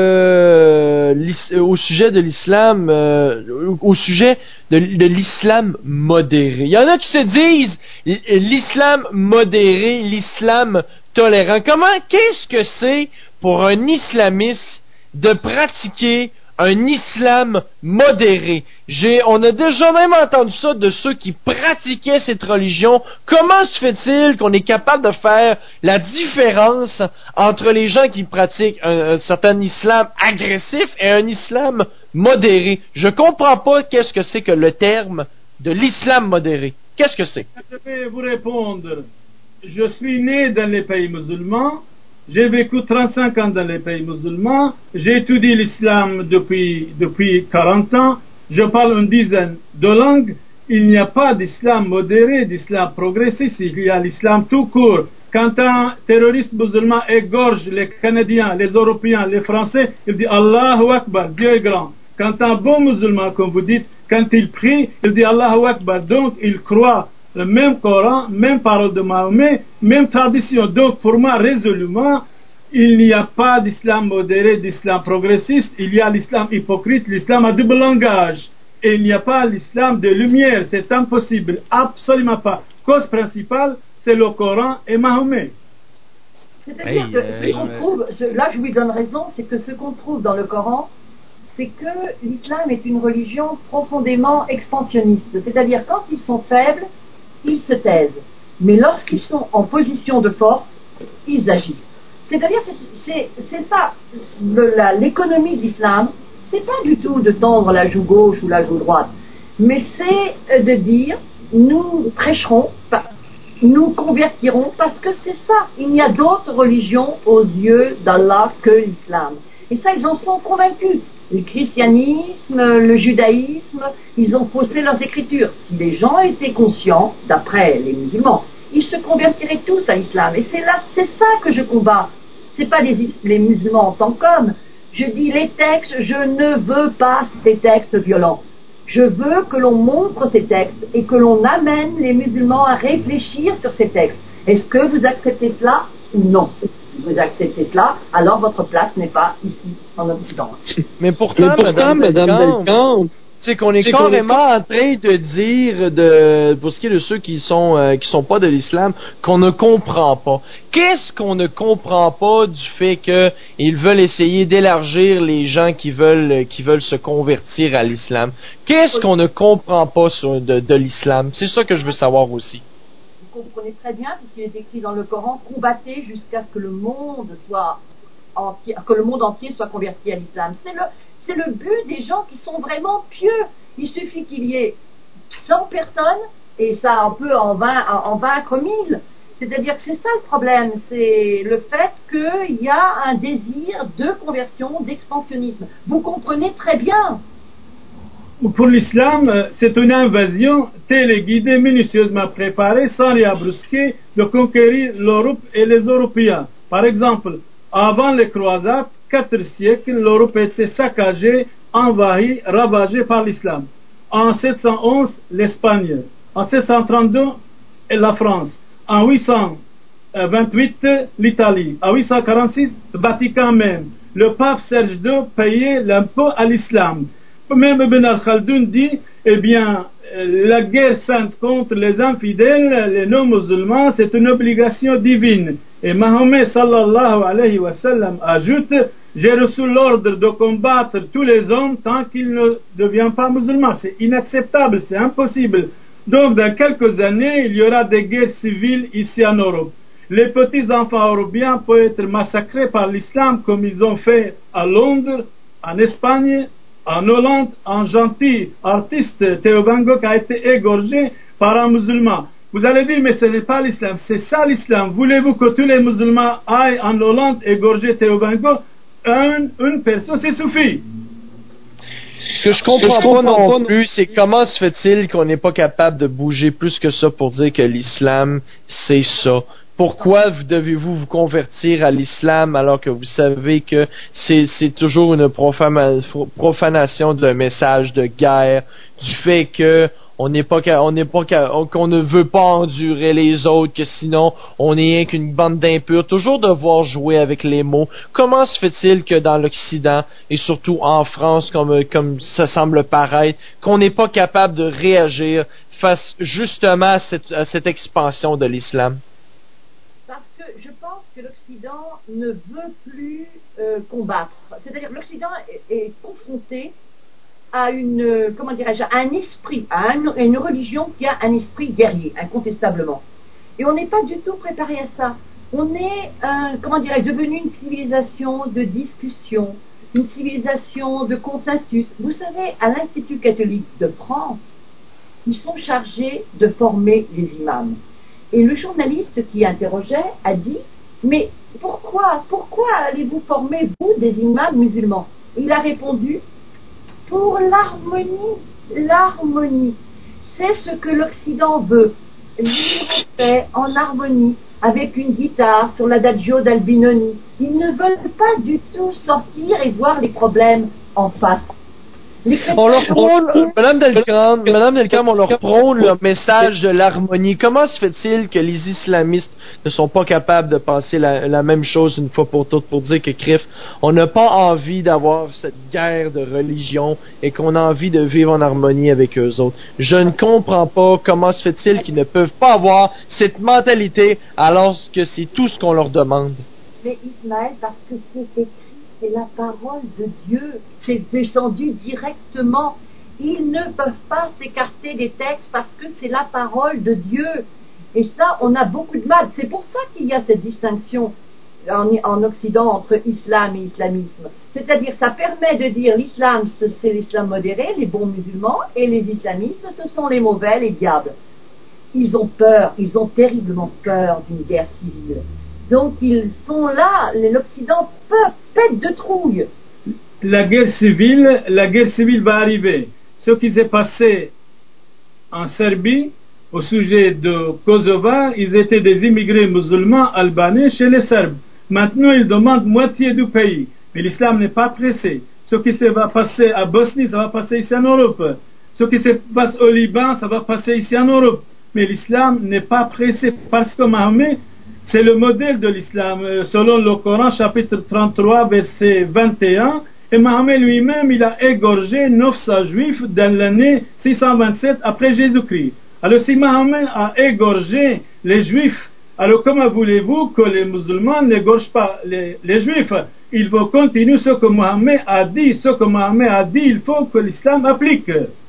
que au sujet de l'islam, euh, au sujet de, de l'islam modéré. Il y en a qui se disent l'islam modéré, l'islam tolérant. Comment, qu'est-ce que c'est pour un islamiste de pratiquer un islam modéré? J'ai, on a déjà même entendu ça de ceux qui pratiquaient cette religion. Comment se fait-il qu'on est capable de faire la différence entre les gens qui pratiquent un, un certain islam agressif et un islam modéré? Je comprends pas qu'est-ce que c'est que le terme de l'islam modéré. Qu'est-ce que c'est? Je vais vous répondre. Je suis né dans les pays musulmans. J'ai vécu trente-cinq ans dans les pays musulmans. J'ai étudié l'islam depuis, depuis quarante ans. Je parle une dizaine de langues. Il n'y a pas d'islam modéré, d'islam progressiste. Il y a l'islam tout court. Quand un terroriste musulman égorge les Canadiens, les Européens, les Français, il dit Allahu Akbar, Dieu est grand. Quand un bon musulman, comme vous dites, quand il prie, il dit Allahu Akbar. Donc il croit le même Coran, même parole de Mahomet, même tradition. Donc pour moi, résolument, il n'y a pas d'islam modéré, d'islam progressiste. Il y a l'islam hypocrite, l'islam à double langage. Et il n'y a pas l'islam de lumière. C'est impossible, absolument pas. Cause principale, c'est le Coran et Mahomet. C'est-à-dire hey, que ce qu'on hey, trouve, ce, là je lui donne raison, c'est que ce qu'on trouve dans le Coran, c'est que l'islam est une religion profondément expansionniste. C'est-à-dire quand ils sont faibles, ils se taisent. Mais lorsqu'ils sont en position de force, ils agissent. C'est-à-dire, c'est, c'est ça, le, la, l'économie de l'islam, c'est pas du tout de tendre la joue gauche ou la joue droite, mais c'est de dire, nous prêcherons, nous convertirons, parce que c'est ça. Il n'y a d'autres religions aux yeux d'Allah que l'islam. Et ça, ils en sont convaincus. Le christianisme, le judaïsme, ils ont faussé leurs écritures. Si les gens étaient conscients, d'après les musulmans, ils se convertiraient tous à l'islam. Et c'est là, c'est ça que je combats. C'est pas les, les musulmans en tant qu'hommes. Je dis les textes, je ne veux pas ces textes violents. Je veux que l'on montre ces textes et que l'on amène les musulmans à réfléchir sur ces textes. Est-ce que vous acceptez cela ou non? Si vous acceptez cela, alors votre place n'est pas ici, en Occident. Mais pourtant, Mais pourtant Madame Delcamp, c'est qu'on est c'est carrément qu'on est... en train de dire, de, pour ce qui est de ceux qui sont euh, qui sont pas de l'islam, qu'on ne comprend pas. Qu'est-ce qu'on ne comprend pas du fait que ils veulent essayer d'élargir les gens qui veulent qui veulent se convertir à l'islam? Qu'est-ce qu'on ne comprend pas sur, de, de l'islam? C'est ça que je veux savoir aussi. Vous comprenez très bien, puisqu'il est écrit dans le Coran, combattez jusqu'à ce que le monde soit entier, que le monde entier soit converti à l'islam. C'est le C'est le but des gens qui sont vraiment pieux. Il suffit qu'il y ait cent personnes et ça on peut en, en vaincre mille. C'est-à-dire que c'est ça le problème, c'est le fait qu'il y a un désir de conversion, d'expansionnisme. Vous comprenez très bien. Pour l'islam, c'est une invasion téléguidée, minutieusement préparée, sans rien brusquer, de conquérir l'Europe et les Européens. Par exemple, avant les croisades, quatre siècles, l'Europe était saccagée, envahie, ravagée par l'islam. En sept cent onze, l'Espagne. En sept cent trente-deux, la France. En huit cent vingt-huit, l'Italie. En huit cent quarante-six, le Vatican même. Le pape Serge deux payait l'impôt à l'islam. Même Ibn al-Khaldoun dit, eh bien, la guerre sainte contre les infidèles, les non-musulmans, c'est une obligation divine. Et Mahomet sallallahu alayhi wa sallam ajoute, j'ai reçu l'ordre de combattre tous les hommes tant qu'ils ne deviennent pas musulmans. C'est inacceptable, c'est impossible. Donc, dans quelques années, il y aura des guerres civiles ici en Europe. Les petits-enfants européens peuvent être massacrés par l'islam comme ils ont fait à Londres, en Espagne, en Hollande. Un gentil artiste, Theo Van Gogh, a été égorgé par un musulman. Vous allez dire, mais ce n'est pas l'islam, c'est ça l'islam. Voulez-vous que tous les musulmans aillent en Hollande égorger Theo Van Gogh? Un, une personne, c'est suffit. Ce que je comprends, que je comprends pas non pas plus, c'est comment se fait-il qu'on n'est pas capable de bouger plus que ça pour dire que l'islam, c'est ça? Pourquoi vous devez-vous vous convertir à l'islam alors que vous savez que c'est, c'est toujours une profana- profanation d'un message de guerre, du fait que on n'est pas on n'est pas qu'on ne veut pas endurer les autres, que sinon on n'est rien qu'une bande d'impurs, toujours devoir jouer avec les mots. Comment se fait-il que dans l'Occident et surtout en France, comme comme ça semble paraître, qu'on n'est pas capable de réagir face justement à cette, à cette expansion de l'islam? Parce que je pense que l'Occident ne veut plus euh, combattre. C'est-à-dire que l'Occident est, est confronté à une, comment dirais-je, à un esprit, à, un, à une religion qui a un esprit guerrier, incontestablement. Et on n'est pas du tout préparé à ça. On est, un, comment dirais-je, devenu une civilisation de discussion, une civilisation de consensus. Vous savez, à l'Institut catholique de France, ils sont chargés de former les imams. Et le journaliste qui interrogeait a dit « Mais pourquoi, pourquoi allez-vous former, vous, des imams musulmans ?» Il a répondu « Pour l'harmonie, l'harmonie. C'est ce que l'Occident veut. Vivre en harmonie, avec une guitare sur l'adagio d'Albinoni. Ils ne veulent pas du tout sortir et voir les problèmes en face. » On leur prône, Madame Delcam, Madame Delcam, on leur prône le message de l'harmonie. Comment se fait-il que les islamistes ne sont pas capables de penser la, la même chose une fois pour toutes, pour dire que Crif, on n'a pas envie d'avoir cette guerre de religion et qu'on a envie de vivre en harmonie avec eux autres? Je ne comprends pas comment se fait-il qu'ils ne peuvent pas avoir cette mentalité alors que c'est tout ce qu'on leur demande. Mais Ismaël, parce que c'est écrit. C'est la parole de Dieu, c'est descendu directement. Ils ne peuvent pas s'écarter des textes parce que c'est la parole de Dieu. Et ça, on a beaucoup de mal. C'est pour ça qu'il y a cette distinction en, en Occident entre islam et islamisme. C'est-à-dire, ça permet de dire l'islam, c'est l'islam modéré, les bons musulmans, et les islamistes, ce sont les mauvais, les diables. Ils ont peur, ils ont terriblement peur d'une guerre civile. Donc ils sont là, l'Occident peut pète de trouille. La guerre civile, la guerre civile va arriver. Ce qui s'est passé en Serbie au sujet de Kosovo, ils étaient des immigrés musulmans albanais chez les Serbes. Maintenant ils demandent moitié du pays. Mais l'islam n'est pas pressé. Ce qui se va passer à Bosnie, ça va passer ici en Europe. Ce qui se passe au Liban, ça va passer ici en Europe. Mais l'islam n'est pas pressé parce que Mahomet, c'est le modèle de l'islam, selon le Coran, chapitre trente-trois, verset vingt et un. Et Mahomet lui-même, il a égorgé neuf cents juifs dans l'année six cent vingt-sept après Jésus-Christ. Alors si Mahomet a égorgé les juifs, alors comment voulez-vous que les musulmans n'égorgent pas les, les juifs? Il faut continuer ce que Mahomet a dit. Ce que Mahomet a dit, il faut que l'islam applique.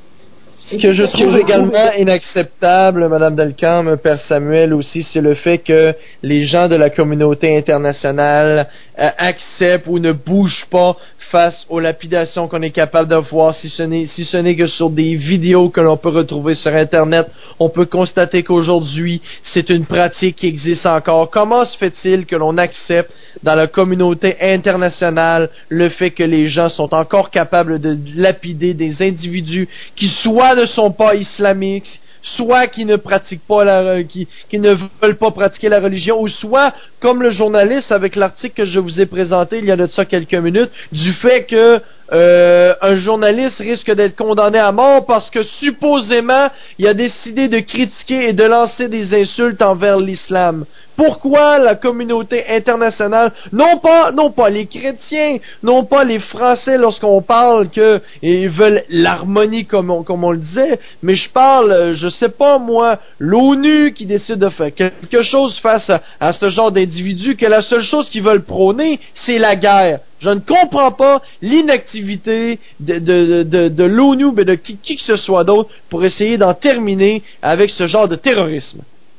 Ce que je trouve également inacceptable, Madame Delcam, Père Samuel aussi, c'est le fait que les gens de la communauté internationale euh, acceptent ou ne bougent pas face aux lapidations qu'on est capable de voir, si ce n'est, si ce n'est que sur des vidéos que l'on peut retrouver sur Internet. On peut constater qu'aujourd'hui, c'est une pratique qui existe encore. Comment se fait-il que l'on accepte dans la communauté internationale le fait que les gens sont encore capables de lapider des individus qui soit ne sont pas islamiques, soit qui ne pratiquent pas la, qui, qui ne veulent pas pratiquer la religion, ou soit, comme le journaliste avec l'article que je vous ai présenté il y a de ça quelques minutes, du fait que euh, un journaliste risque d'être condamné à mort parce que supposément il a décidé de critiquer et de lancer des insultes envers l'islam. Pourquoi la communauté internationale, non pas, non pas les chrétiens, non pas les Français lorsqu'on parle que ils veulent l'harmonie comme on, comme on le disait, mais je parle, je sais pas moi, l'ONU qui décide de faire quelque chose face à, à ce genre d'individus, que la seule chose qu'ils veulent prôner, c'est la guerre. Je ne comprends pas l'inactivité de, de, de, de l'ONU, mais de qui, qui que ce soit d'autre pour essayer d'en terminer avec ce genre de terrorisme.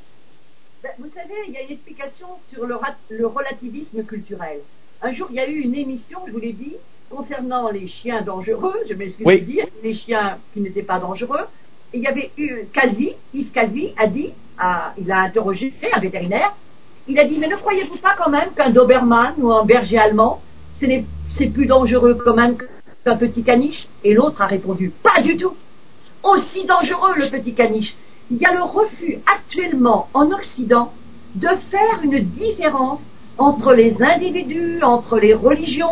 Vous savez, il y a une explication sur le, le relativisme culturel. Un jour, il y a eu une émission, je vous l'ai dit, concernant les chiens dangereux, je m'excuse oui. de dire, les chiens qui n'étaient pas dangereux. Et il y avait eu Calvi, Yves Calvi a dit, à, il a interrogé un vétérinaire, il a dit, mais ne croyez-vous pas quand même qu'un Doberman ou un berger allemand, c'est plus dangereux quand même qu'un petit caniche? Et l'autre a répondu, pas du tout, aussi dangereux le petit caniche. Il y a le refus actuellement en Occident de faire une différence entre les individus, entre les religions.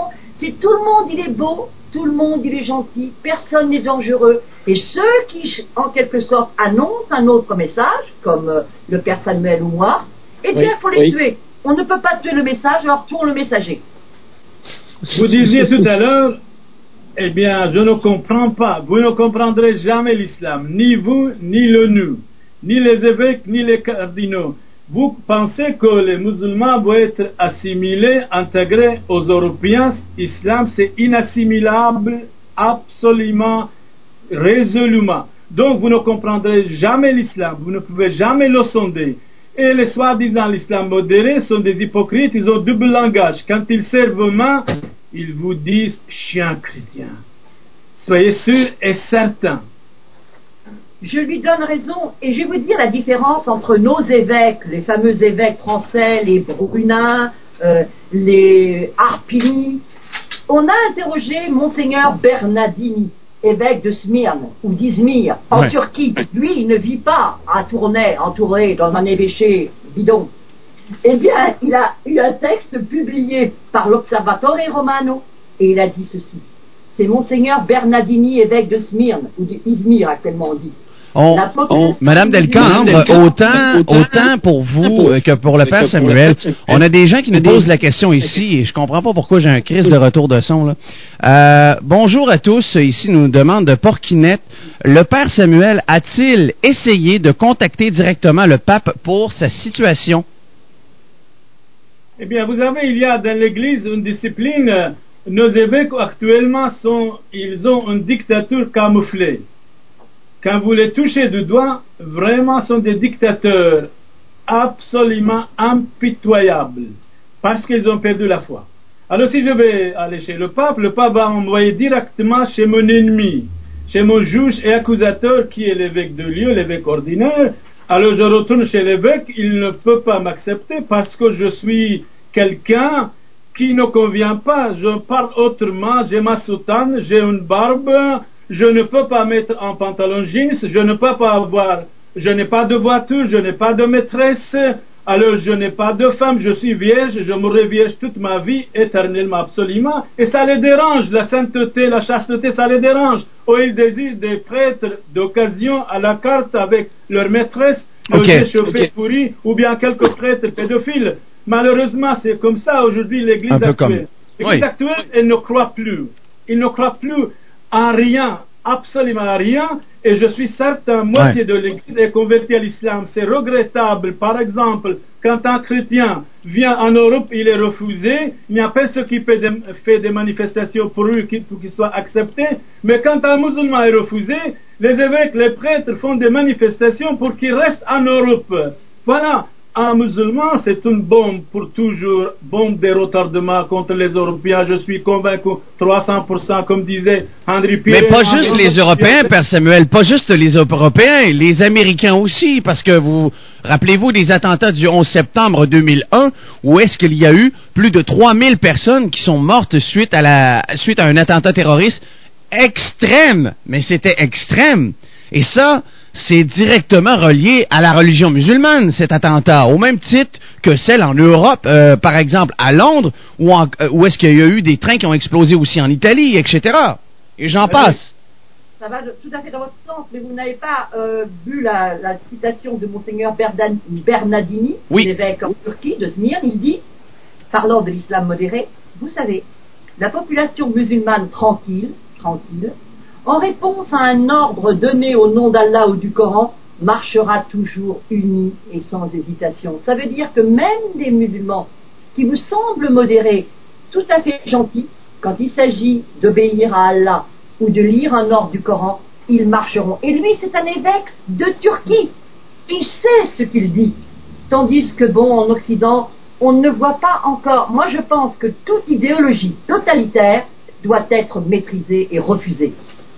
C'est tout le monde, il est beau, tout le monde, il est gentil, personne n'est dangereux. Et ceux qui, en quelque sorte, annoncent un autre message, comme euh, le père Samuel ou moi, eh bien, il oui, faut les oui. tuer. On ne peut pas tuer le message, alors tuons le messager. Vous disiez tout à l'heure, eh bien, je ne comprends pas. Vous ne comprendrez jamais l'islam, ni vous, ni l'ONU, ni les évêques, ni les cardinaux. Vous pensez que les musulmans vont être assimilés, intégrés aux Européens. L'islam, c'est inassimilable, absolument, résolument. Donc, vous ne comprendrez jamais l'islam. Vous ne pouvez jamais le sonder. Et les soi-disant l'islam modéré sont des hypocrites. Ils ont double langage. Quand ils servent aux mains, ils vous disent chien chrétien. Soyez sûrs et certains. Je lui donne raison, et je vais vous dire la différence entre nos évêques, les fameux évêques français, les Brunins, euh, les Harpini. On a interrogé Monseigneur Bernardini, évêque de Smyrne, ou d'Izmir, en ouais. Turquie. Lui, il ne vit pas à Tournai, entouré dans un évêché bidon. Eh bien, il a eu un texte publié par l'Observatore Romano, et il a dit ceci. C'est Monseigneur Bernardini, évêque de Smyrne, ou d'Izmir actuellement on dit. On, on, Madame Delcambre, autant, autant pour vous que pour le Père Samuel, on a des gens qui nous posent la question ici, et je comprends pas pourquoi j'ai un crise de retour de son. Là. Euh, bonjour à tous, ici nous demande de Porquinette, le Père Samuel a-t-il essayé de contacter directement le pape pour sa situation? Eh bien, vous savez, il y a dans l'Église une discipline, nos évêques actuellement sont, ils ont une dictature camouflée. Quand vous les touchez du doigt, vraiment sont des dictateurs absolument impitoyables, parce qu'ils ont perdu la foi. Alors si je vais aller chez le pape, le pape va m'envoyer directement chez mon ennemi, chez mon juge et accusateur qui est l'évêque de Lyon, l'évêque ordinaire. Alors je retourne chez l'évêque, il ne peut pas m'accepter parce que je suis quelqu'un qui ne convient pas. Je parle autrement, j'ai ma soutane, j'ai une barbe, je ne peux pas mettre un pantalon jeans, je ne peux pas avoir, je n'ai pas de voiture, je n'ai pas de maîtresse, alors je n'ai pas de femme, je suis vierge, je mourrai vierge toute ma vie, éternellement, absolument, et ça les dérange, la sainteté, la chasteté, ça les dérange. Ou ils désirent des prêtres d'occasion à la carte avec leur maîtresse, le okay. chauffé okay. pourri, ou bien quelques prêtres pédophiles. Malheureusement, c'est comme ça aujourd'hui l'église actuelle. Comme... L'église oui. actuelle, elle ne croit plus. Il ne croit plus en rien, absolument à rien, et je suis certain, moitié ouais. de l'église est convertie à l'islam. C'est regrettable, par exemple, quand un chrétien vient en Europe, il est refusé, il n'y a personne qui fait des, fait des manifestations pour lui pour qu'il soit accepté, mais quand un musulman est refusé, les évêques, les prêtres font des manifestations pour qu'il reste en Europe. Voilà. Un musulman, c'est une bombe pour toujours, bombe de retardement contre les Européens. Je suis convaincu, trois cents pour cent, comme disait Henry Pierre. Mais pas juste les Européens, Père Samuel, pas juste les Européens, les Américains aussi, parce que vous, rappelez-vous des attentats du onze septembre deux mille un, où est-ce qu'il y a eu plus de trois mille personnes qui sont mortes suite à la, suite à un attentat terroriste extrême, mais c'était extrême. Et ça, c'est directement relié à la religion musulmane, cet attentat, au même titre que celle en Europe, euh, par exemple à Londres, où, en, euh, où est-ce qu'il y a eu des trains qui ont explosé aussi en Italie, et cetera. Et j'en oui, passe. Ça va de, tout à fait dans votre sens, mais vous n'avez pas euh, vu la, la citation de Monseigneur Berdan, Bernardini, oui. l'évêque en Turquie, de Smyrne. Il dit, parlant de l'islam modéré, vous savez, la population musulmane tranquille, tranquille, en réponse à un ordre donné au nom d'Allah ou du Coran, marchera toujours unie et sans hésitation. Ça veut dire que même des musulmans qui vous semblent modérés, tout à fait gentils, quand il s'agit d'obéir à Allah ou de lire un ordre du Coran, ils marcheront. Et lui, c'est un évêque de Turquie. Il sait ce qu'il dit. Tandis que, bon, en Occident, on ne voit pas encore. Moi, je pense que toute idéologie totalitaire doit être maîtrisée et refusée.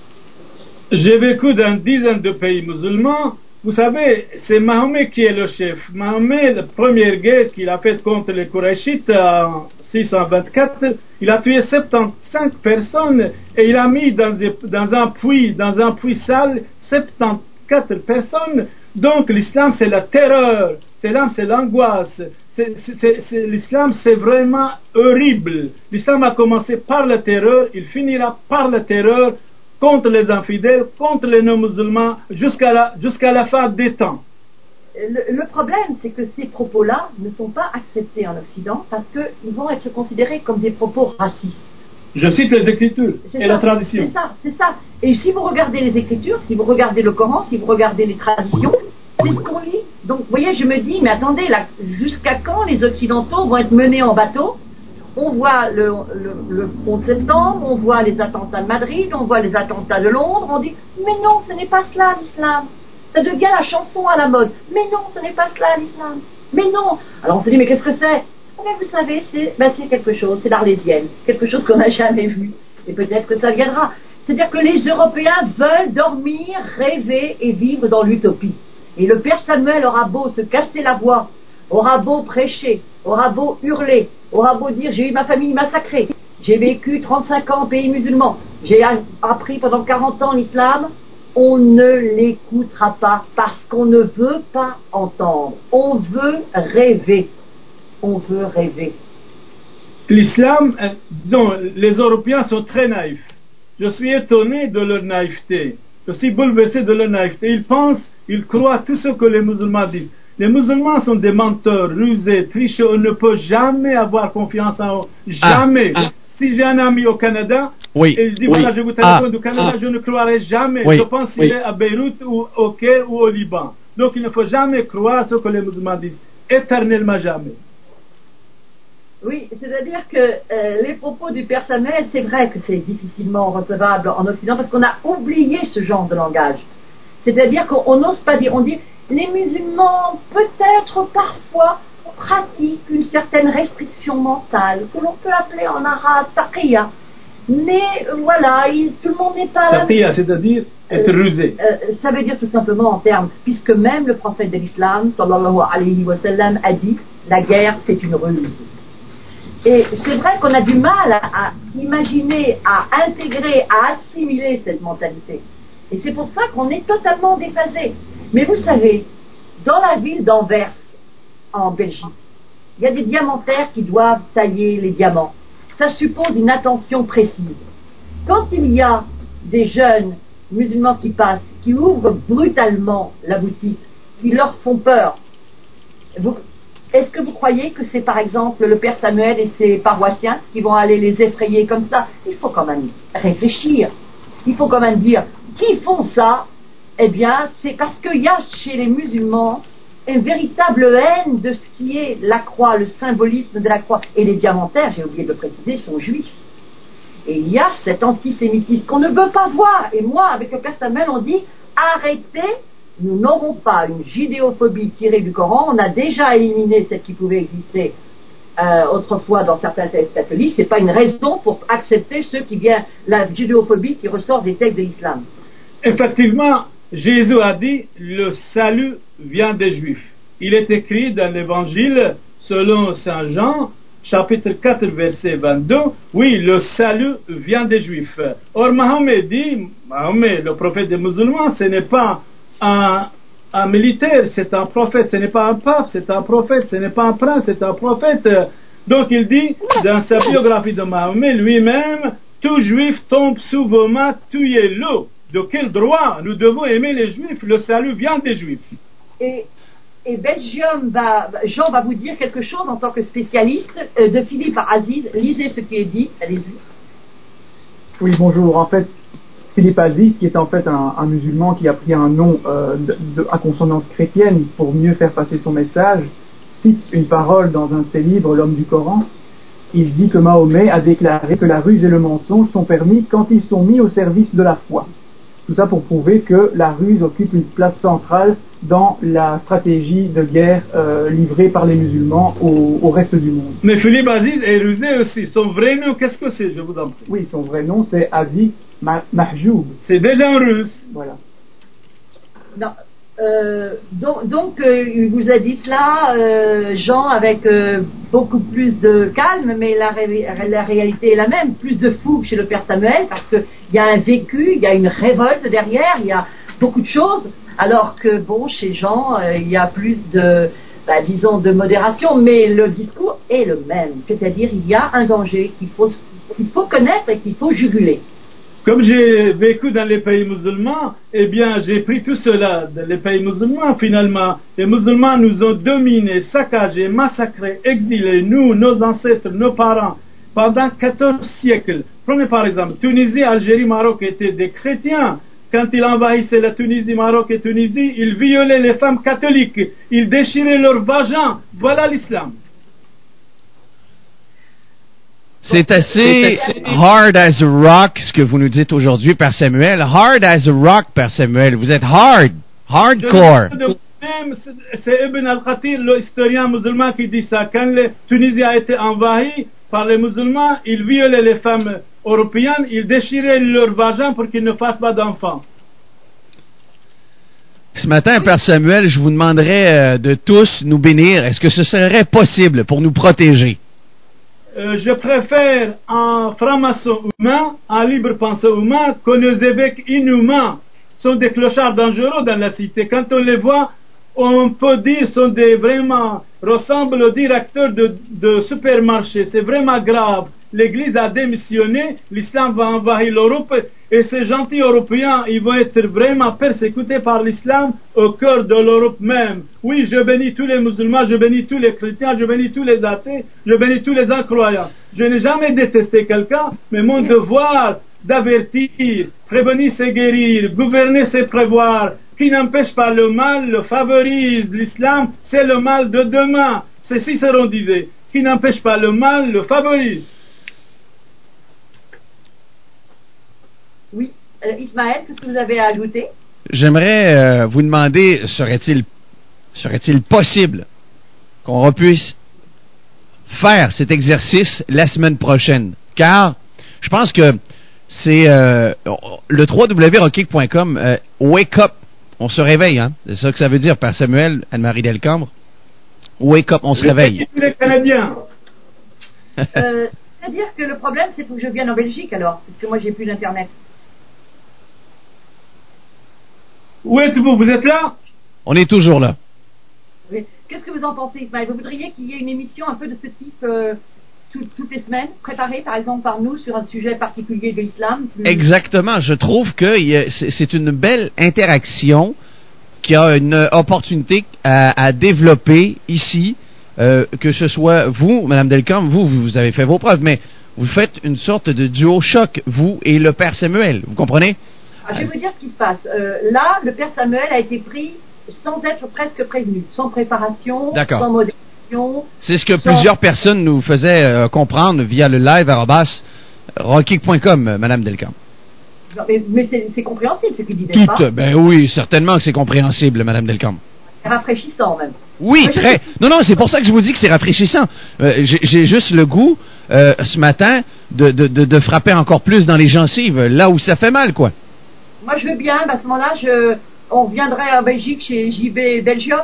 J'ai vécu dans une dizaine de pays musulmans. Vous savez, c'est Mahomet qui est le chef. Mahomet, la première guerre qu'il a faite contre les Qurayshites en six cent vingt-quatre, il a tué soixante-quinze personnes et il a mis dans, dans un puits, dans un puits sale, soixante-quatorze personnes. Donc l'islam, c'est la terreur, l'islam, c'est l'angoisse, c'est, c'est, c'est, l'islam, c'est vraiment horrible. L'islam a commencé par la terreur, il finira par la terreur contre les infidèles, contre les non-musulmans, jusqu'à la, jusqu'à la fin des temps. Le, le problème, c'est que ces propos-là ne sont pas acceptés en Occident parce qu'ils vont être considérés comme des propos racistes. Je cite les Écritures c'est et ça, la tradition. C'est ça, c'est ça. Et si vous regardez les Écritures, si vous regardez le Coran, si vous regardez les traditions, c'est ce qu'on lit. Donc, vous voyez, je me dis, mais attendez, là, jusqu'à quand les Occidentaux vont être menés en bateau? On voit le, le, le onze septembre, on voit les attentats de Madrid, on voit les attentats de Londres, on dit, mais non, ce n'est pas cela l'islam. Ça devient la chanson à la mode. Mais non, ce n'est pas cela l'islam. Mais non. Alors on se dit, mais qu'est-ce que c'est? Mais vous savez, c'est, ben c'est quelque chose, c'est l'Arlésienne, quelque chose qu'on n'a jamais vu. Et peut-être que ça viendra. C'est-à-dire que les Européens veulent dormir, rêver et vivre dans l'utopie. Et le père Samuel aura beau se casser la voix, aura beau prêcher, aura beau hurler, aura beau dire j'ai eu ma famille massacrée, j'ai vécu trente-cinq ans en pays musulman, j'ai appris pendant quarante ans l'islam, on ne l'écoutera pas parce qu'on ne veut pas entendre. On veut rêver. On veut rêver. L'islam, disons, les Européens sont très naïfs. Je suis étonné de leur naïveté. Je suis bouleversé de leur naïveté. Ils pensent, ils croient tout ce que les musulmans disent. Les musulmans sont des menteurs, rusés, tricheurs. On ne peut jamais avoir confiance en eux. Jamais. Ah, ah. Si j'ai un ami au Canada, oui, et je dis, oui, voilà, je vous téléphone ah, du Canada, ah, je ne croirai jamais. Oui, je pense qu'il oui. est à Beyrouth ou au Caire ou au Liban. Donc il ne faut jamais croire ce que les musulmans disent. Éternellement jamais. Oui, c'est-à-dire que euh, les propos du père Samuel, c'est vrai que c'est difficilement recevable en Occident parce qu'on a oublié ce genre de langage. C'est-à-dire qu'on n'ose pas dire, on dit, les musulmans peut-être parfois pratiquent une certaine restriction mentale, que l'on peut appeler en arabe taqiyya. Mais euh, voilà, il, tout le monde n'est pas là. Taqiyya, c'est-à-dire être rusé. Euh, euh, ça veut dire tout simplement en termes, puisque même le prophète de l'islam, sallallahu alayhi wa sallam, a dit, la guerre c'est une ruse. Et c'est vrai qu'on a du mal à, à imaginer, à intégrer, à assimiler cette mentalité. Et c'est pour ça qu'on est totalement déphasé. Mais vous savez, dans la ville d'Anvers, en Belgique, il y a des diamantaires qui doivent tailler les diamants. Ça suppose une attention précise. Quand il y a des jeunes musulmans qui passent, qui ouvrent brutalement la boutique, qui leur font peur, vous, est-ce que vous croyez que c'est par exemple le père Samuel et ses paroissiens qui vont aller les effrayer comme ça? Il faut quand même réfléchir. Il faut quand même dire, qui font ça? Eh bien, c'est parce qu'il y a chez les musulmans une véritable haine de ce qui est la croix, le symbolisme de la croix. Et les diamantaires, j'ai oublié de le préciser, sont juifs. Et il y a cet antisémitisme qu'on ne veut pas voir. Et moi, avec le père Samuel, on dit, arrêtez, nous n'aurons pas une judéophobie tirée du Coran. On a déjà éliminé celle qui pouvait exister euh, autrefois dans certains textes catholiques. C'est pas une raison pour accepter ceux qui viennent, la judéophobie qui ressort des textes de l'islam. Effectivement, Jésus a dit, le salut vient des Juifs. Il est écrit dans l'Évangile, selon Saint Jean, chapitre quatre, verset vingt-deux, oui, le salut vient des Juifs. Or, Mahomet dit, Mahomet, le prophète des musulmans, ce n'est pas un, un militaire, c'est un prophète, ce n'est pas un pape, c'est un prophète, ce n'est pas un prince, c'est un prophète. Donc il dit, dans sa biographie de Mahomet, lui-même, tout juif tombe sous vos mains, tuez-le. De quel droit nous devons aimer les Juifs? Le salut vient des Juifs. Et, et Belgium va, Jean va vous dire quelque chose en tant que spécialiste euh, de Philippe Aziz. Lisez ce qui est dit. Allez-y. Oui, bonjour. En fait, Philippe Aziz, qui est en fait un, un musulman qui a pris un nom euh, de, de, à consonance chrétienne pour mieux faire passer son message, cite une parole dans un de ses livres, L'homme du Coran. Il dit que Mahomet a déclaré que la ruse et le mensonge sont permis quand ils sont mis au service de la foi. Tout ça pour prouver que la ruse occupe une place centrale dans la stratégie de guerre euh, livrée par les musulmans au, au reste du monde. Mais Philippe Aziz est rusé aussi. Son vrai nom, qu'est-ce que c'est, je vous en prie? Oui, son vrai nom, c'est Aziz Mahjoub. C'est déjà un russe. Voilà. Non. Euh, donc, donc euh, il vous a dit cela, euh, Jean, avec euh, beaucoup plus de calme, mais la, ré- la réalité est la même, plus de fougue chez le père Samuel, parce qu'il y a un vécu, il y a une révolte derrière, il y a beaucoup de choses, alors que bon, chez Jean, euh, il y a plus de, bah, disons, de modération, mais le discours est le même. C'est-à-dire, il y a un danger qu'il faut, qu'il faut connaître et qu'il faut juguler. Comme j'ai vécu dans les pays musulmans, eh bien, j'ai pris tout cela dans les pays musulmans, finalement. Les musulmans nous ont dominés, saccagés, massacrés, exilés, nous, nos ancêtres, nos parents, pendant quatorze siècles. Prenez par exemple, Tunisie, Algérie, Maroc étaient des chrétiens. Quand ils envahissaient la Tunisie, Maroc et Tunisie, ils violaient les femmes catholiques, ils déchiraient leurs vagins. Voilà l'islam. C'est assez hard as a rock ce que vous nous dites aujourd'hui, Père Samuel. Hard as a rock, Père Samuel. Vous êtes hard, hardcore. C'est Ibn al-Khatir, l'historien musulman, qui dit ça. Quand la Tunisie a été envahie par les musulmans, ils violaient les femmes européennes, ils déchiraient leurs vagins pour qu'ils ne fassent pas d'enfants. Ce matin, Père Samuel, je vous demanderais de tous nous bénir. Est-ce que ce serait possible pour nous protéger? Euh, je préfère un franc-maçon humain, un libre-penseur humain, que nos évêques inhumains. Sont des clochards dangereux dans la cité. Quand on les voit, on peut dire sont des vraiment ressemblent aux directeurs de, de supermarchés. C'est vraiment grave. L'Église a démissionné, l'islam va envahir l'Europe et ces gentils Européens, ils vont être vraiment persécutés par l'islam au cœur de l'Europe même. Oui, je bénis tous les musulmans, je bénis tous les chrétiens, je bénis tous les athées, je bénis tous les incroyants. Je n'ai jamais détesté quelqu'un, mais mon devoir d'avertir, prévenir c'est guérir, gouverner c'est prévoir. Qui n'empêche pas le mal, le favorise. L'islam, c'est le mal de demain. C'est Cicéron disait. Qui n'empêche pas le mal, le favorise. Oui. Euh, Ismaël, qu'est-ce que vous avez à ajouter? J'aimerais euh, vous demander, serait-il, serait-il possible qu'on puisse faire cet exercice la semaine prochaine? Car je pense que c'est euh, le w w w point rockkick point com, euh, wake up. On se réveille, hein? C'est ça que ça veut dire, Père Samuel, Anne-Marie Delcambre. Wake up, on se réveille. Les Canadiens. euh, C'est-à-dire que le problème, c'est que je vienne en Belgique, alors, parce que moi, j'ai plus d'Internet. Où êtes-vous? Vous êtes là? On est toujours là. Oui. Qu'est-ce que vous en pensez, Ismaël? Vous voudriez qu'il y ait une émission un peu de ce type euh, tout, toutes les semaines, préparée, par exemple, par nous, sur un sujet particulier de l'islam? Plus... Exactement. Je trouve que c'est une belle interaction qui a une opportunité à, à développer ici, euh, que ce soit vous, Mme Delcambre, vous, vous avez fait vos preuves, mais vous faites une sorte de duo choc, vous et le Père Samuel, vous comprenez? Ah, je vais vous dire ce qui se passe. Euh, là, le Père Samuel a été pris sans être presque prévenu, sans préparation, sans modération. C'est ce que sans... plusieurs personnes nous faisaient euh, comprendre via le live arobase rockkick point com, Mme Delcambre. Mais, mais c'est compréhensible ce qu'il dit, n'est-ce pas? Ben oui, certainement que c'est compréhensible, Mme Delcambre. C'est rafraîchissant même. Oui, Moi, très. Je... Non, non, c'est pour ça que je vous dis que c'est rafraîchissant. Euh, J'ai juste le goût, euh, ce matin, de, de, de, de frapper encore plus dans les gencives, là où ça fait mal, quoi. Moi, je veux bien, à ce moment-là, je... on reviendrait en Belgique chez J B Belgium.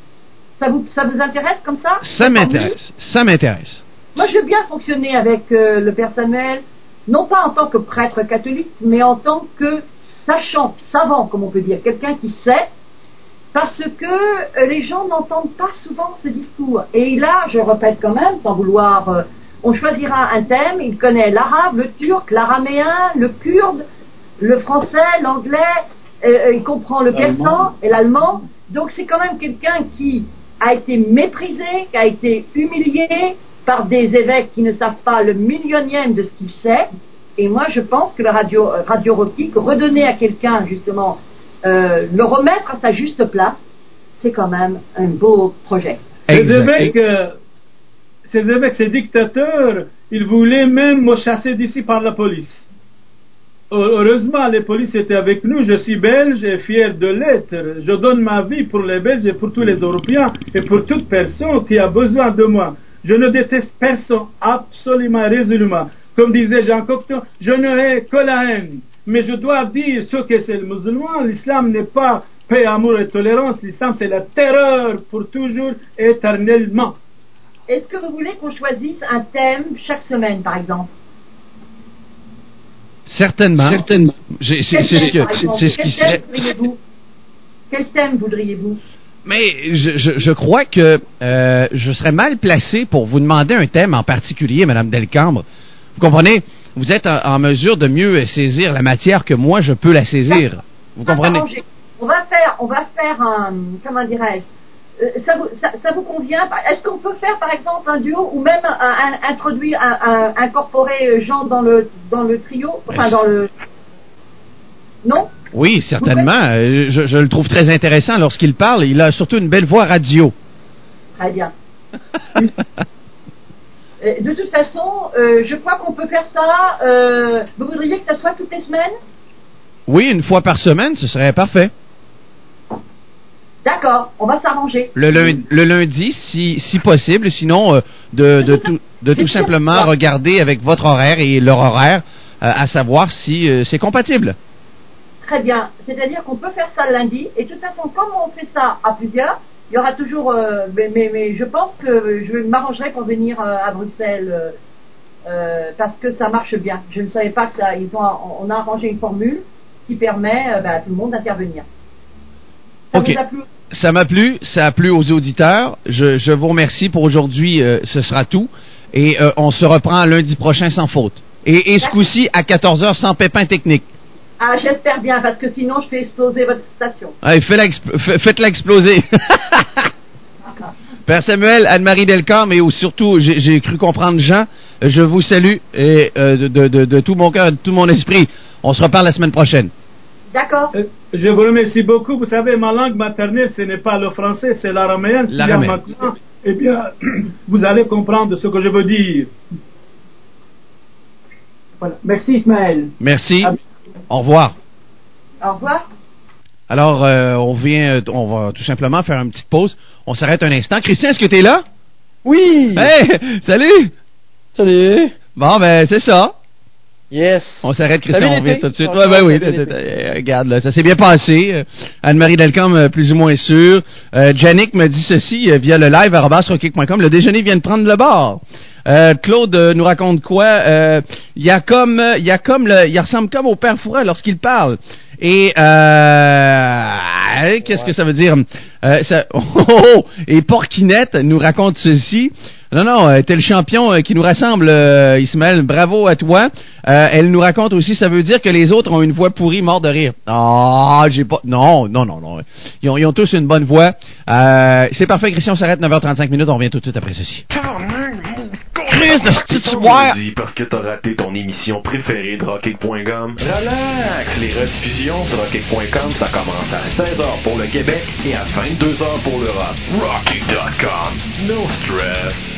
Ça vous, ça vous intéresse comme ça? Ça m'intéresse, ça m'intéresse. Moi, je veux bien fonctionner avec euh, le Père Samuel, non pas en tant que prêtre catholique, mais en tant que sachant, savant, comme on peut dire, quelqu'un qui sait, parce que euh, les gens n'entendent pas souvent ce discours. Et là, je répète quand même, sans vouloir, euh, on choisira un thème, il connaît l'arabe, le turc, l'araméen, le kurde, le français, l'anglais, euh, il comprend le persan et l'allemand. Donc c'est quand même quelqu'un qui a été méprisé, qui a été humilié par des évêques qui ne savent pas le millionième de ce qu'il sait. Et moi je pense que la radio, radio Rockkick, redonner à quelqu'un justement, euh, le remettre à sa juste place, c'est quand même un beau projet. Ces évêques, euh, ces évêques, ces dictateurs, ils voulaient même me chasser d'ici par la police. Heureusement, les polices étaient avec nous. Je suis belge et fier de l'être. Je donne ma vie pour les Belges et pour tous les Européens et pour toute personne qui a besoin de moi. Je ne déteste personne, absolument, résolument. Comme disait Jean Cocteau, je ne hais que la haine. Mais je dois dire ce que c'est le musulman. L'islam n'est pas paix, amour et tolérance. L'islam, c'est la terreur pour toujours et éternellement. Est-ce que vous voulez qu'on choisisse un thème chaque semaine, par exemple? Certainement. Certainement. C'est ce que c'est ce qui serait. Quel thème voudriez-vous? Mais je, je, je crois que euh, je serais mal placé pour vous demander un thème en particulier, Madame Delcambre. Vous comprenez? Vous êtes en, en mesure de mieux saisir la matière que moi, je peux la saisir. Vous comprenez? On va faire, on va faire un, comment dirais-je, euh, ça, vous, ça, ça vous convient? Est-ce qu'on peut faire, par exemple, un duo ou même un, un, introduire, un, un, incorporer Jean dans le, dans le trio, enfin dans le... Non? Oui, certainement. Je, je le trouve très intéressant lorsqu'il parle. Il a surtout une belle voix radio. Très bien. De toute façon, euh, je crois qu'on peut faire ça. Euh, vous voudriez que ça soit toutes les semaines? Oui, une fois par semaine, ce serait parfait. D'accord, on va s'arranger. Le lundi, le lundi si, si possible. Sinon, euh, de, de, tout, de tout simplement regarder avec votre horaire et leur horaire, euh, à savoir si euh, c'est compatible. Très bien. C'est-à-dire qu'on peut faire ça le lundi. Et de toute façon, comme on fait ça à plusieurs, il y aura toujours... Euh, mais, mais, mais je pense que je m'arrangerai pour venir euh, à Bruxelles euh, euh, parce que ça marche bien. Je ne savais pas que ça... Ils ont, on a arrangé une formule qui permet euh, bah, à tout le monde d'intervenir. Ça OK. vous a plu? Ça m'a plu. Ça a plu aux auditeurs. Je, je vous remercie pour aujourd'hui. Euh, ce sera tout. Et euh, on se reprend lundi prochain sans faute. Et, et ce coup-ci, à quatorze heures sans pépin technique. Ah, j'espère bien, parce que sinon, je fais exploser votre station. Allez, faites-la, expl- faites-la exploser. Père Samuel, Anne-Marie Delcambre, et surtout, j'ai, j'ai cru comprendre Jean, je vous salue et, euh, de, de, de, de tout mon cœur, de tout mon esprit. On se reparle la semaine prochaine. D'accord. Euh, je vous remercie beaucoup. Vous savez, ma langue maternelle, ce n'est pas le français, c'est l'araméen. L'araméen. Maintenant, eh bien, vous allez comprendre ce que je veux dire. Voilà. Merci Ismaël. Merci. Au revoir. Au revoir. Alors, euh, on vient, on va tout simplement faire une petite pause. On s'arrête un instant. Christian, est-ce que t'es là? Oui! Hey! Salut! Salut! Bon, ben, c'est ça. Yes! On s'arrête, Christian, Salut on vient l'été. tout de suite. On Ouais, ben oui. salut l'été. Euh, Regarde, là, ça s'est bien passé. Euh, Anne-Marie Delcambre, euh, plus ou moins sûre. Euh, Jannick me dit ceci euh, via le live arobase rockkick point com. Le déjeuner vient de prendre le bord. Euh, Claude euh, nous raconte quoi? Euh, Il y a comme, il y a comme le, il ressemble comme au père Fouras lorsqu'il parle. Et euh, qu'est-ce que ça veut dire? Euh, ça, oh, oh, oh, et Porquinette nous raconte ceci. Non, non, euh, t'es le champion euh, qui nous rassemble, euh, Ismaël. Bravo à toi. Euh, elle nous raconte aussi, ça veut dire que les autres ont une voix pourrie, mort de rire. Ah, j'ai pas... Non, non, non, non. Ils ont, ils ont tous une bonne voix. Euh, c'est parfait, Christian, on s'arrête neuf heures trente-cinq minutes. On revient tout de suite après ceci. Chris, de petite soirée. Dis parce que t'as raté ton émission préférée de rockkick point com. Relax, les rediffusions sur rockkick point com, ça commence à seize heures pour le Québec et à vingt-deux heures pour l'Europe. rockkick point com, no stress.